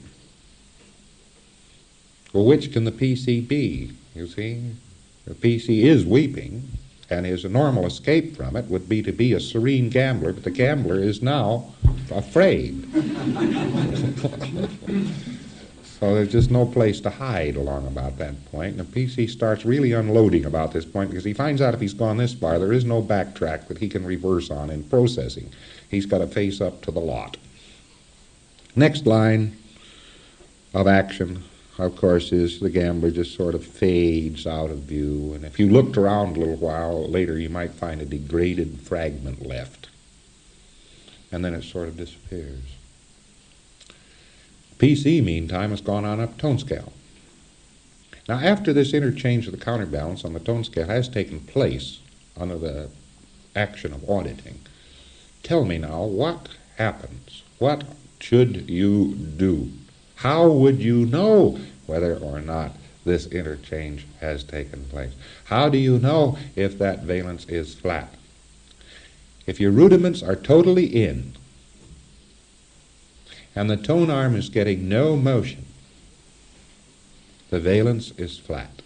Well, which can the PC be? You see, the PC is weeping, and his normal escape from it would be to be a serene gambler, but the gambler is now afraid. So there's just no place to hide along about that point. And the PC starts really unloading about this point because he finds out if he's gone this far, there is no backtrack that he can reverse on in processing. He's got to face up to the lot. Next line of action, of course, is the gambler just sort of fades out of view. And if you looked around a little while later, you might find a degraded fragment left. And then it sort of disappears. PC, meantime, has gone on up tone scale. Now, after this interchange of the counterbalance on the tone scale has taken place under the action of auditing, tell me now, what happens? What should you do? How would you know whether or not this interchange has taken place? How do you know if that valence is flat? If your rudiments are totally in, and the tone arm is getting no motion, the valence is flat.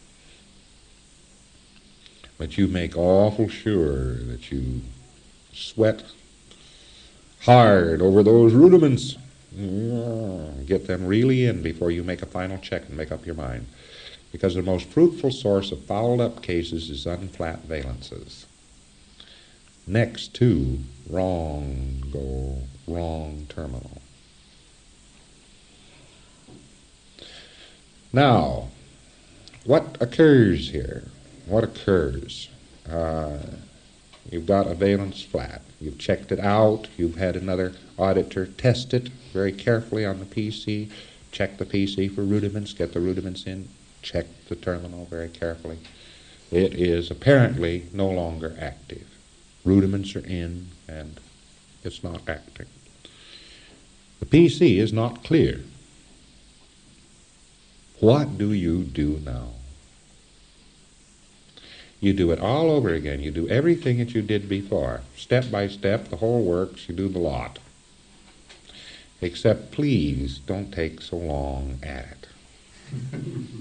But you make awful sure that you sweat hard over those rudiments. Get them really in before you make a final check and make up your mind. Because the most fruitful source of fouled up cases is unflat valences. Next to wrong goal, wrong terminal. Now, what occurs here? What occurs? You've got a valence flat. You've checked it out. You've had another auditor test it very carefully on the PC. Check the PC for rudiments. Get the rudiments in. Check the terminal very carefully. It is apparently no longer active. Rudiments are in and it's not acting. The PC is not clear. What do you do now? You do it all over again. You do everything that you did before. Step by step, the whole works, you do the lot. Except please don't take so long at it.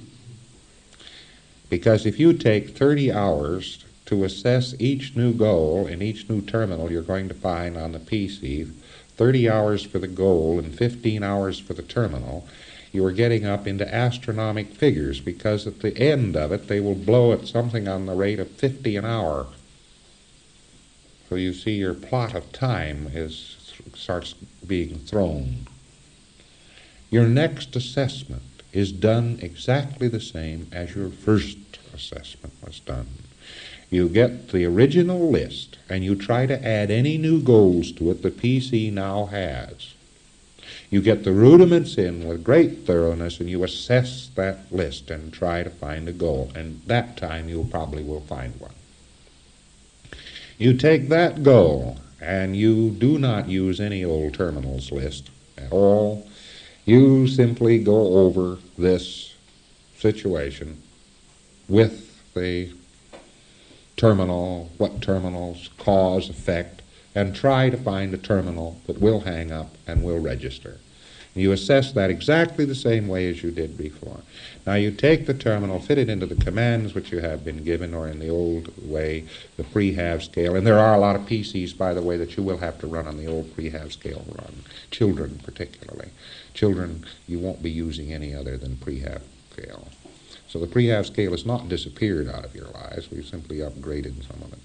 Because if you take 30 hours to assess each new goal in each new terminal you're going to find on the PC, 30 hours for the goal and 15 hours for the terminal, you are getting up into astronomical figures, because at the end of it they will blow at something on the rate of 50 an hour. So you see your plot of time starts being thrown. Your next assessment is done exactly the same as your first assessment was done. You get the original list and you try to add any new goals to it the PC now has. You get the rudiments in with great thoroughness and you assess that list and try to find a goal. And that time you probably will find one. You take that goal and you do not use any old terminals list at all. You simply go over this situation with the terminal, what terminals, cause, effect, and try to find a terminal that will hang up and will register. You assess that exactly the same way as you did before. Now you take the terminal, fit it into the commands which you have been given, or in the old way, the pre-half scale. And there are a lot of PCs, by the way, that you will have to run on the old pre-half scale run. Children particularly. Children, you won't be using any other than pre-half scale. So the pre-half scale has not disappeared out of your lives. We've simply upgraded some of it.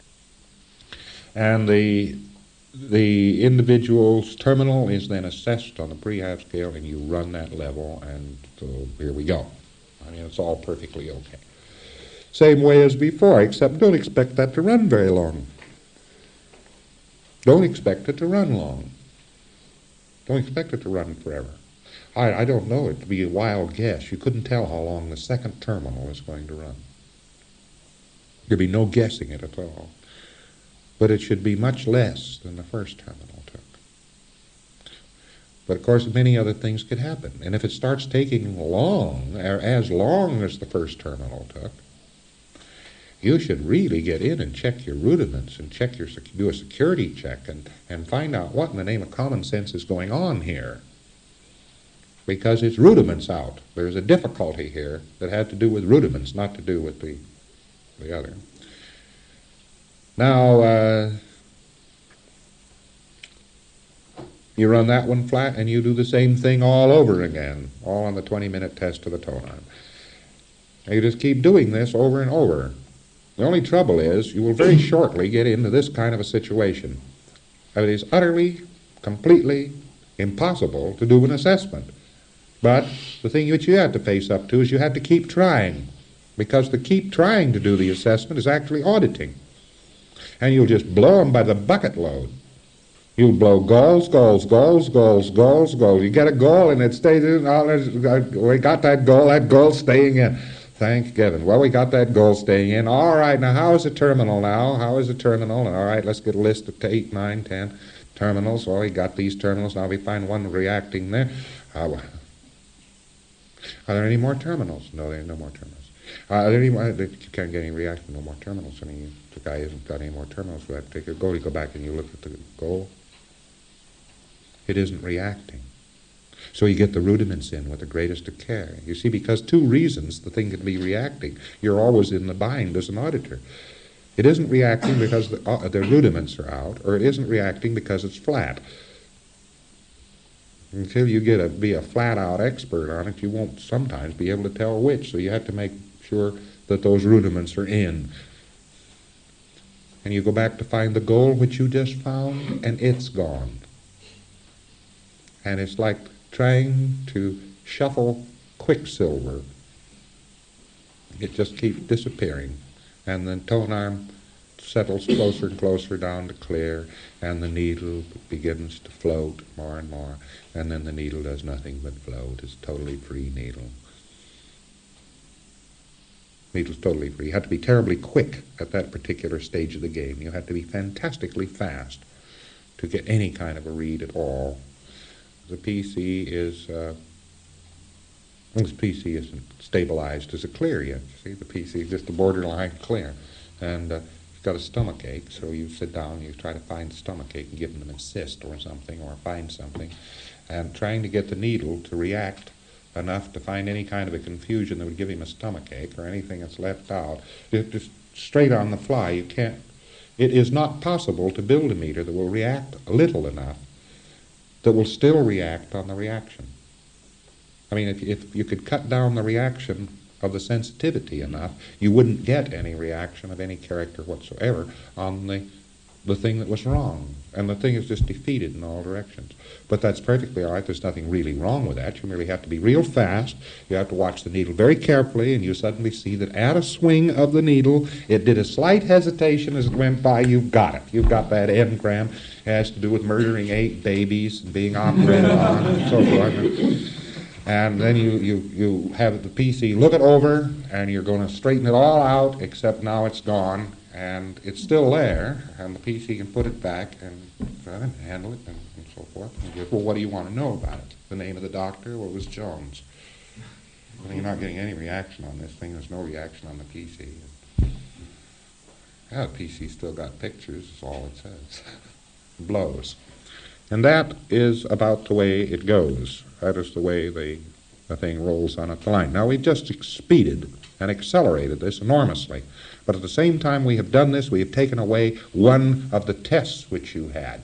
And the individual's terminal is then assessed on the pre-half scale, and you run that level, and so here we go. I mean, it's all perfectly okay. Same way as before, except don't expect that to run very long. Don't expect it to run long. Don't expect it to run forever. I don't know. It would be a wild guess. You couldn't tell how long the second terminal is going to run. There'd be no guessing it at all. But it should be much less than the first terminal took. But of course, many other things could happen. And if it starts taking long, or as long as the first terminal took, you should really get in and check your rudiments and do a security check and find out what in the name of common sense is going on here. Because it's rudiments out. There's a difficulty here that had to do with rudiments, not to do with the other. Now, You run that one flat, and you do the same thing all over again, all on the 20-minute test of the tone arm. And you just keep doing this over and over. The only trouble is you will very shortly get into this kind of a situation. It is utterly, completely impossible to do an assessment. But the thing which you have to face up to is you have to keep trying, because to keep trying to do the assessment is actually auditing. And you'll just blow them by the bucket load. You'll blow goals. You get a goal and it stays in. We got that goal staying in. Thank heaven. Well, we got that goal staying in. All right, now how is the terminal now? How is the terminal? All right, let's get a list of 8, 9, 10 terminals. Well, we got these terminals. Now we find one reacting there. Are there any more terminals? No, there are no more terminals. Are there any more? You can't get any reaction, no more terminals. I mean, the guy hasn't got any more terminals. We have to take a goal. You go back and you look at the goal. It isn't reacting. So you get the rudiments in with the greatest of care. You see, because 2 reasons the thing can be reacting. You're always in the bind as an auditor. It isn't reacting because the rudiments are out, or it isn't reacting because it's flat. Until you get to be a flat-out expert on it, you won't sometimes be able to tell which. So you have to make sure that those rudiments are in. And you go back to find the goal which you just found, and it's gone. And it's like trying to shuffle quicksilver. It just keeps disappearing. And the tone arm settles closer and closer down to clear, and the needle begins to float more and more. And then the needle does nothing but float. It's a totally free needle. Needle's totally free. You have to be terribly quick at that particular stage of the game. You have to be fantastically fast to get any kind of a read at all. The PC isn't stabilized as a clear yet. You see, the PC is just a borderline clear. And you've got a stomach ache, so you sit down, you try to find stomach ache and give them an assist or something, or find something, and trying to get the needle to react enough to find any kind of a confusion that would give him a stomach ache or anything that's left out. Just straight on the fly, you can't. It is not possible to build a meter that will react little enough that will still react on the reaction. I mean, if you could cut down the reaction of the sensitivity enough, you wouldn't get any reaction of any character whatsoever on the thing that was wrong. And the thing is just defeated in all directions. But that's perfectly all right. There's nothing really wrong with that. You merely have to be real fast. You have to watch the needle very carefully, and you suddenly see that at a swing of the needle, it did a slight hesitation as it went by. You've got it. You've got that engram. It has to do with murdering 8 babies and being operated on and so forth. And then you have the PC look it over, and you're going to straighten it all out, except now it's gone, and it's still there, and the PC can put it back and handle it and so forth. And you go, well, what do you want to know about it? The name of the doctor? Well, it was Jones. Well, you're not getting any reaction on this thing. There's no reaction on the PC. Yeah, the PC still got pictures, is all it says. It blows. And that is about the way it goes. That is the way the thing rolls on up the line. Now, we've just speeded and accelerated this enormously. But at the same time we have done this, we have taken away one of the tests which you had.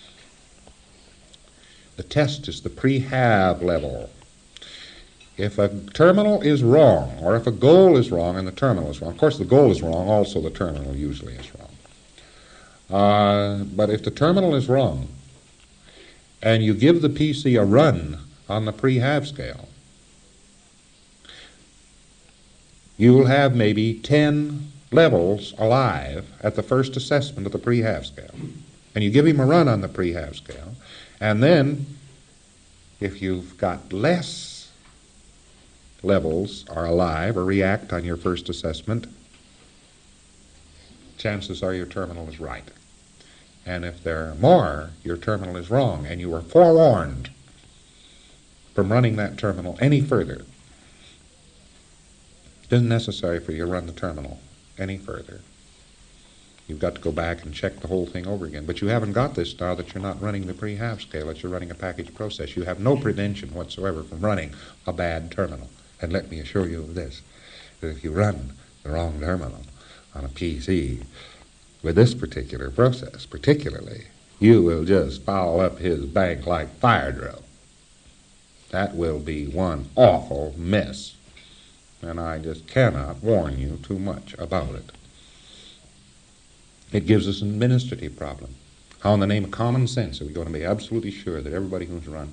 The test is the pre-have level. If a terminal is wrong, or if a goal is wrong and the terminal is wrong, of course the goal is wrong, also the terminal usually is wrong. But if the terminal is wrong, and you give the PC a run on the pre-have scale, you will have maybe 10 levels alive at the first assessment of the pre-have scale. And you give him a run on the pre-have scale, and then if you've got less levels are alive or react on your first assessment, chances are your terminal is right. And if there are more, your terminal is wrong, and you are forewarned from running that terminal any further. It isn't necessary for you to run the terminal any further. You've got to go back and check the whole thing over again. But you haven't got this now that you're not running the pre-have scale, that you're running a package process. You have no prevention whatsoever from running a bad terminal. And let me assure you of this, that if you run the wrong terminal on a PC with this particular process, particularly, you will just foul up his bank like fire drill. That will be one awful mess. And I just cannot warn you too much about it. It gives us an administrative problem. How in the name of common sense are we going to be absolutely sure that everybody who's run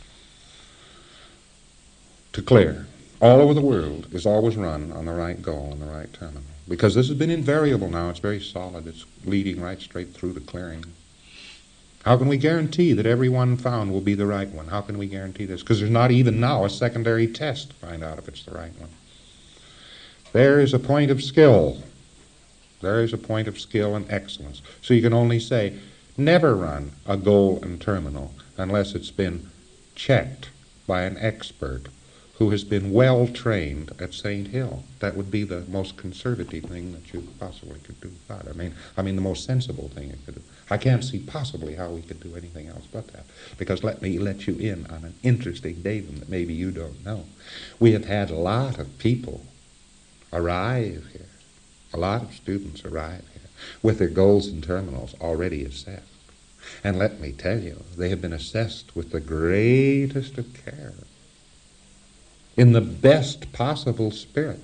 to clear all over the world is always run on the right goal and the right terminal? Because this has been invariable now. It's very solid. It's leading right straight through to clearing. How can we guarantee that every one found will be the right one? How can we guarantee this? Because there's not even now a secondary test to find out if it's the right one. There is a point of skill. There is a point of skill and excellence. So you can only say, never run a goal and terminal unless it's been checked by an expert who has been well trained at St. Hill. That would be the most conservative thing that you possibly could do about it. I mean the most sensible thing you could do. I can't see possibly how we could do anything else but that. Because let me let you in on an interesting datum that maybe you don't know. We have had a lot of people arrive here. A lot of students arrive here with their goals and terminals already assessed. And let me tell you, they have been assessed with the greatest of care, in the best possible spirit.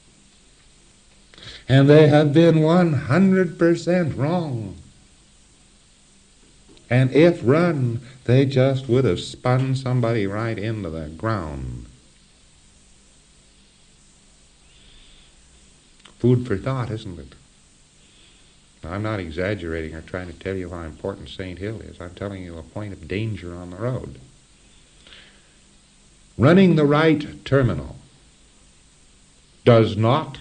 And they have been 100% wrong. And if run, they just would have spun somebody right into the ground. Food for thought, isn't it? Now, I'm not exaggerating or trying to tell you how important St. Hill is. I'm telling you a point of danger on the road. Running the right terminal does not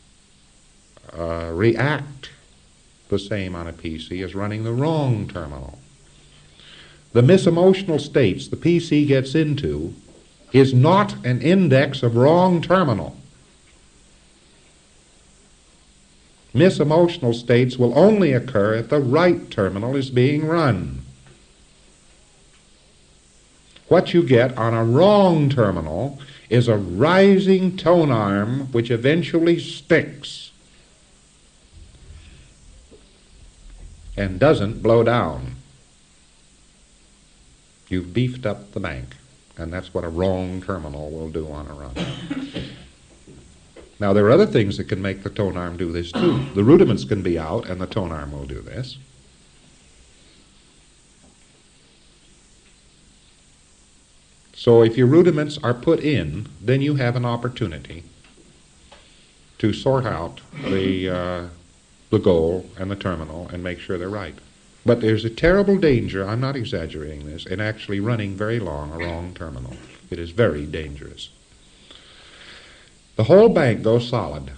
react the same on a PC as running the wrong terminal. The misemotional states the PC gets into is not an index of wrong terminal. Misemotional states will only occur if the right terminal is being run. What you get on a wrong terminal is a rising tone arm which eventually sticks and doesn't blow down. You've beefed up the bank, and that's what a wrong terminal will do on a run. Now, there are other things that can make the tone arm do this, too. The rudiments can be out, and the tone arm will do this. So if your rudiments are put in, then you have an opportunity to sort out the goal and the terminal and make sure they're right. But there's a terrible danger, I'm not exaggerating this, in actually running very long a wrong terminal. It is very dangerous. The whole bank goes solid.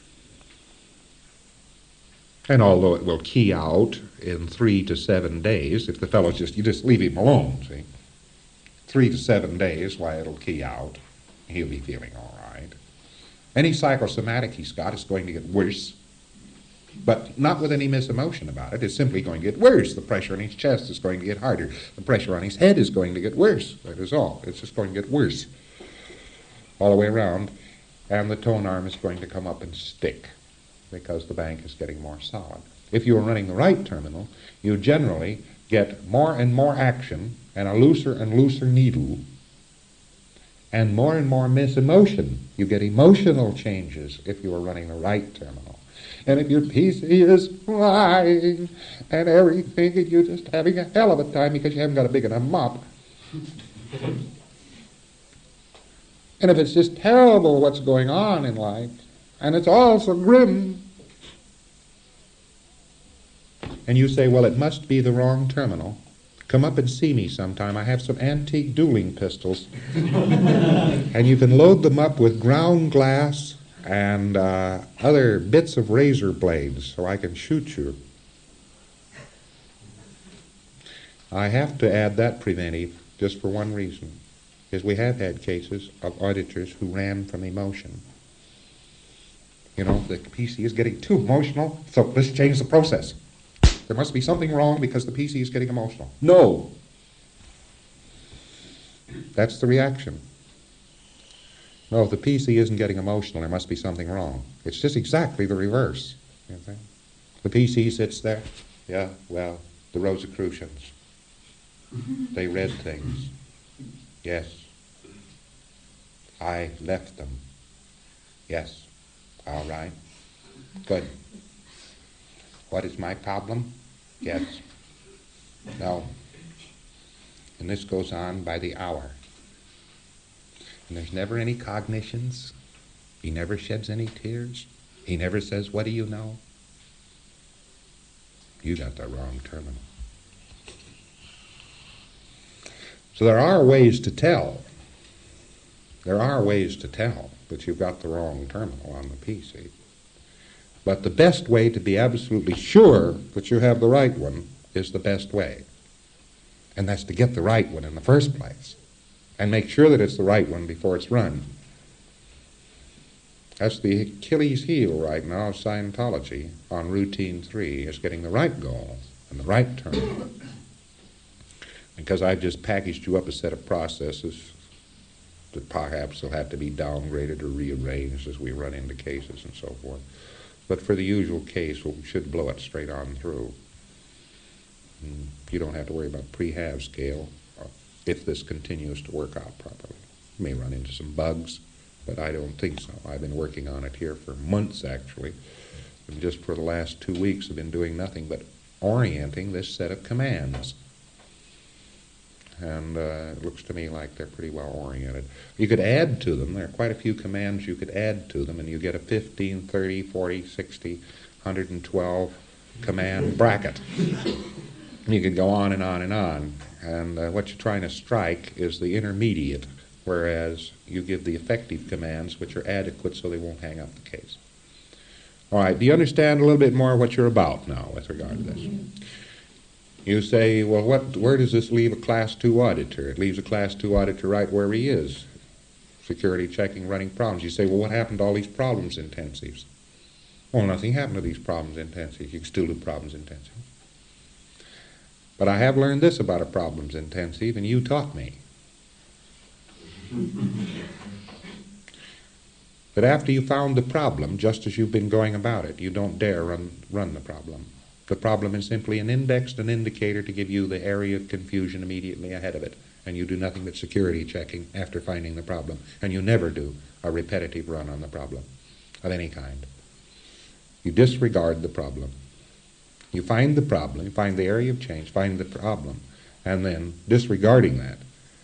And although it will key out in 3 to 7 days, if the fellow's you just leave him alone, see. 3 to 7 days, why, it'll key out. He'll be feeling all right. Any psychosomatic he's got is going to get worse, but not with any misemotion about it. It's simply going to get worse. The pressure on his chest is going to get harder. The pressure on his head is going to get worse. That is all. It's just going to get worse all the way around. And the tone arm is going to come up and stick because the bank is getting more solid. If you are running the right terminal, you generally get more and more action and a looser and looser needle and more misemotion. You get emotional changes if you are running the right terminal. And if your PC is flying and everything and you're just having a hell of a time because you haven't got a big enough mop. And if it's just terrible what's going on in life, and it's all so grim, and you say, well, it must be the wrong terminal, come up and see me sometime. I have some antique dueling pistols. And you can load them up with ground glass and other bits of razor blades so I can shoot you. I have to add that preventive just for one reason. Is we have had cases of auditors who ran from emotion. You know, the PC is getting too emotional, so let's change the process. There must be something wrong because the PC is getting emotional. No. That's the reaction. No, if the PC isn't getting emotional, there must be something wrong. It's just exactly the reverse. You know? The PC sits there. Yeah, well, The Rosicrucians. They read things. Yes. I left them. Yes. All right. Good. What is my problem? Yes. No. And this goes on by the hour. And there's never any cognitions. He never sheds any tears. He never says, what do you know? You got the wrong terminal. So there are ways to tell. There are ways to tell that you've got the wrong terminal on the PC. But the best way to be absolutely sure that you have the right one is the best way. And that's to get the right one in the first place. And make sure that it's the right one before it's run. That's the Achilles heel right now of Scientology on Routine 3, is getting the right goal and the right terminal. Because I've just packaged you up a set of processes that perhaps will have to be downgraded or rearranged as we run into cases and so forth. But for the usual case, we should blow it straight on through. And you don't have to worry about pre-half scale if this continues to work out properly. You may run into some bugs, but I don't think so. I've been working on it here for months, actually. And just for the last 2 weeks, I've been doing nothing but orienting this set of commands. And it looks to me like they're pretty well oriented. You could add to them. There are quite a few commands you could add to them, and you get a 15, 30, 40, 60, 112 command bracket. And you could go on and on and on. And what you're trying to strike is the intermediate, whereas you give the effective commands, which are adequate so they won't hang up the case. All right, do you understand a little bit more what you're about now with regard to this? You say, well, where does this leave a Class 2 auditor? It leaves a Class 2 auditor right where he is, security checking, running problems. You say, well, what happened to all these problems intensives? Well, nothing happened to these problems intensives. You can still do problems intensive. But I have learned this about a problems intensive, and you taught me. That after you found the problem, just as you've been going about it, you don't dare run the problem. The problem is simply an indexed an indicator to give you the area of confusion immediately ahead of it, and you do nothing but security checking after finding the problem, and you never do a repetitive run on the problem of any kind. You disregard the problem. You find the problem, you find the area of change, find the problem, and then, disregarding that,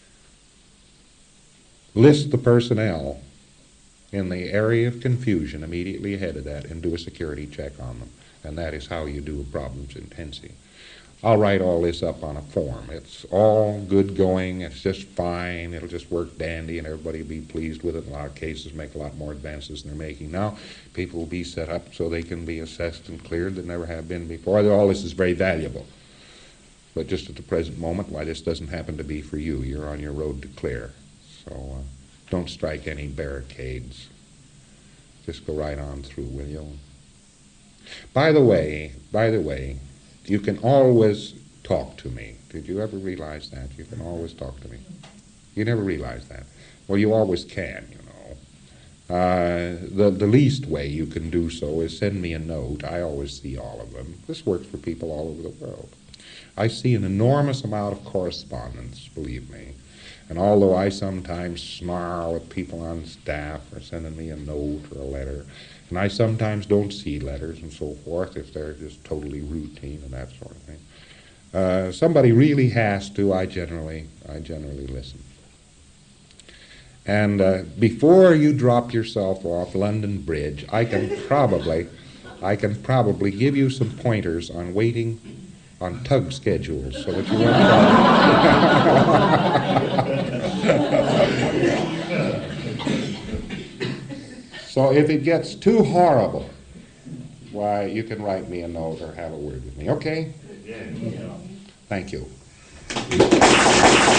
list the personnel in the area of confusion immediately ahead of that and do a security check on them. And that is how you do a problems intensive. I'll write all this up on a form. It's all good going. It's just fine. It'll just work dandy, and everybody will be pleased with it. In a lot of cases, make a lot more advances than they're making now. People will be set up so they can be assessed and cleared that never have been before. All this is very valuable. But just at the present moment, why this doesn't happen to be for you. You're on your road to clear. So don't strike any barricades. Just go right on through, will you? By the way, you can always talk to me. Did you ever realize that? You can always talk to me. You never realized that. Well, you always can, you know. The least way you can do so is send me a note. I always see all of them. This works for people all over the world. I see an enormous amount of correspondence, believe me. And although I sometimes snarl at people on staff for sending me a note or a letter, and I sometimes don't see letters and so forth if they're just totally routine and that sort of thing. Somebody really has to, I generally listen. And before you drop yourself off London Bridge, I can probably give you some pointers on waiting on tug schedules so that you won't. So if it gets too horrible, why, you can write me a note or have a word with me, okay? Thank you.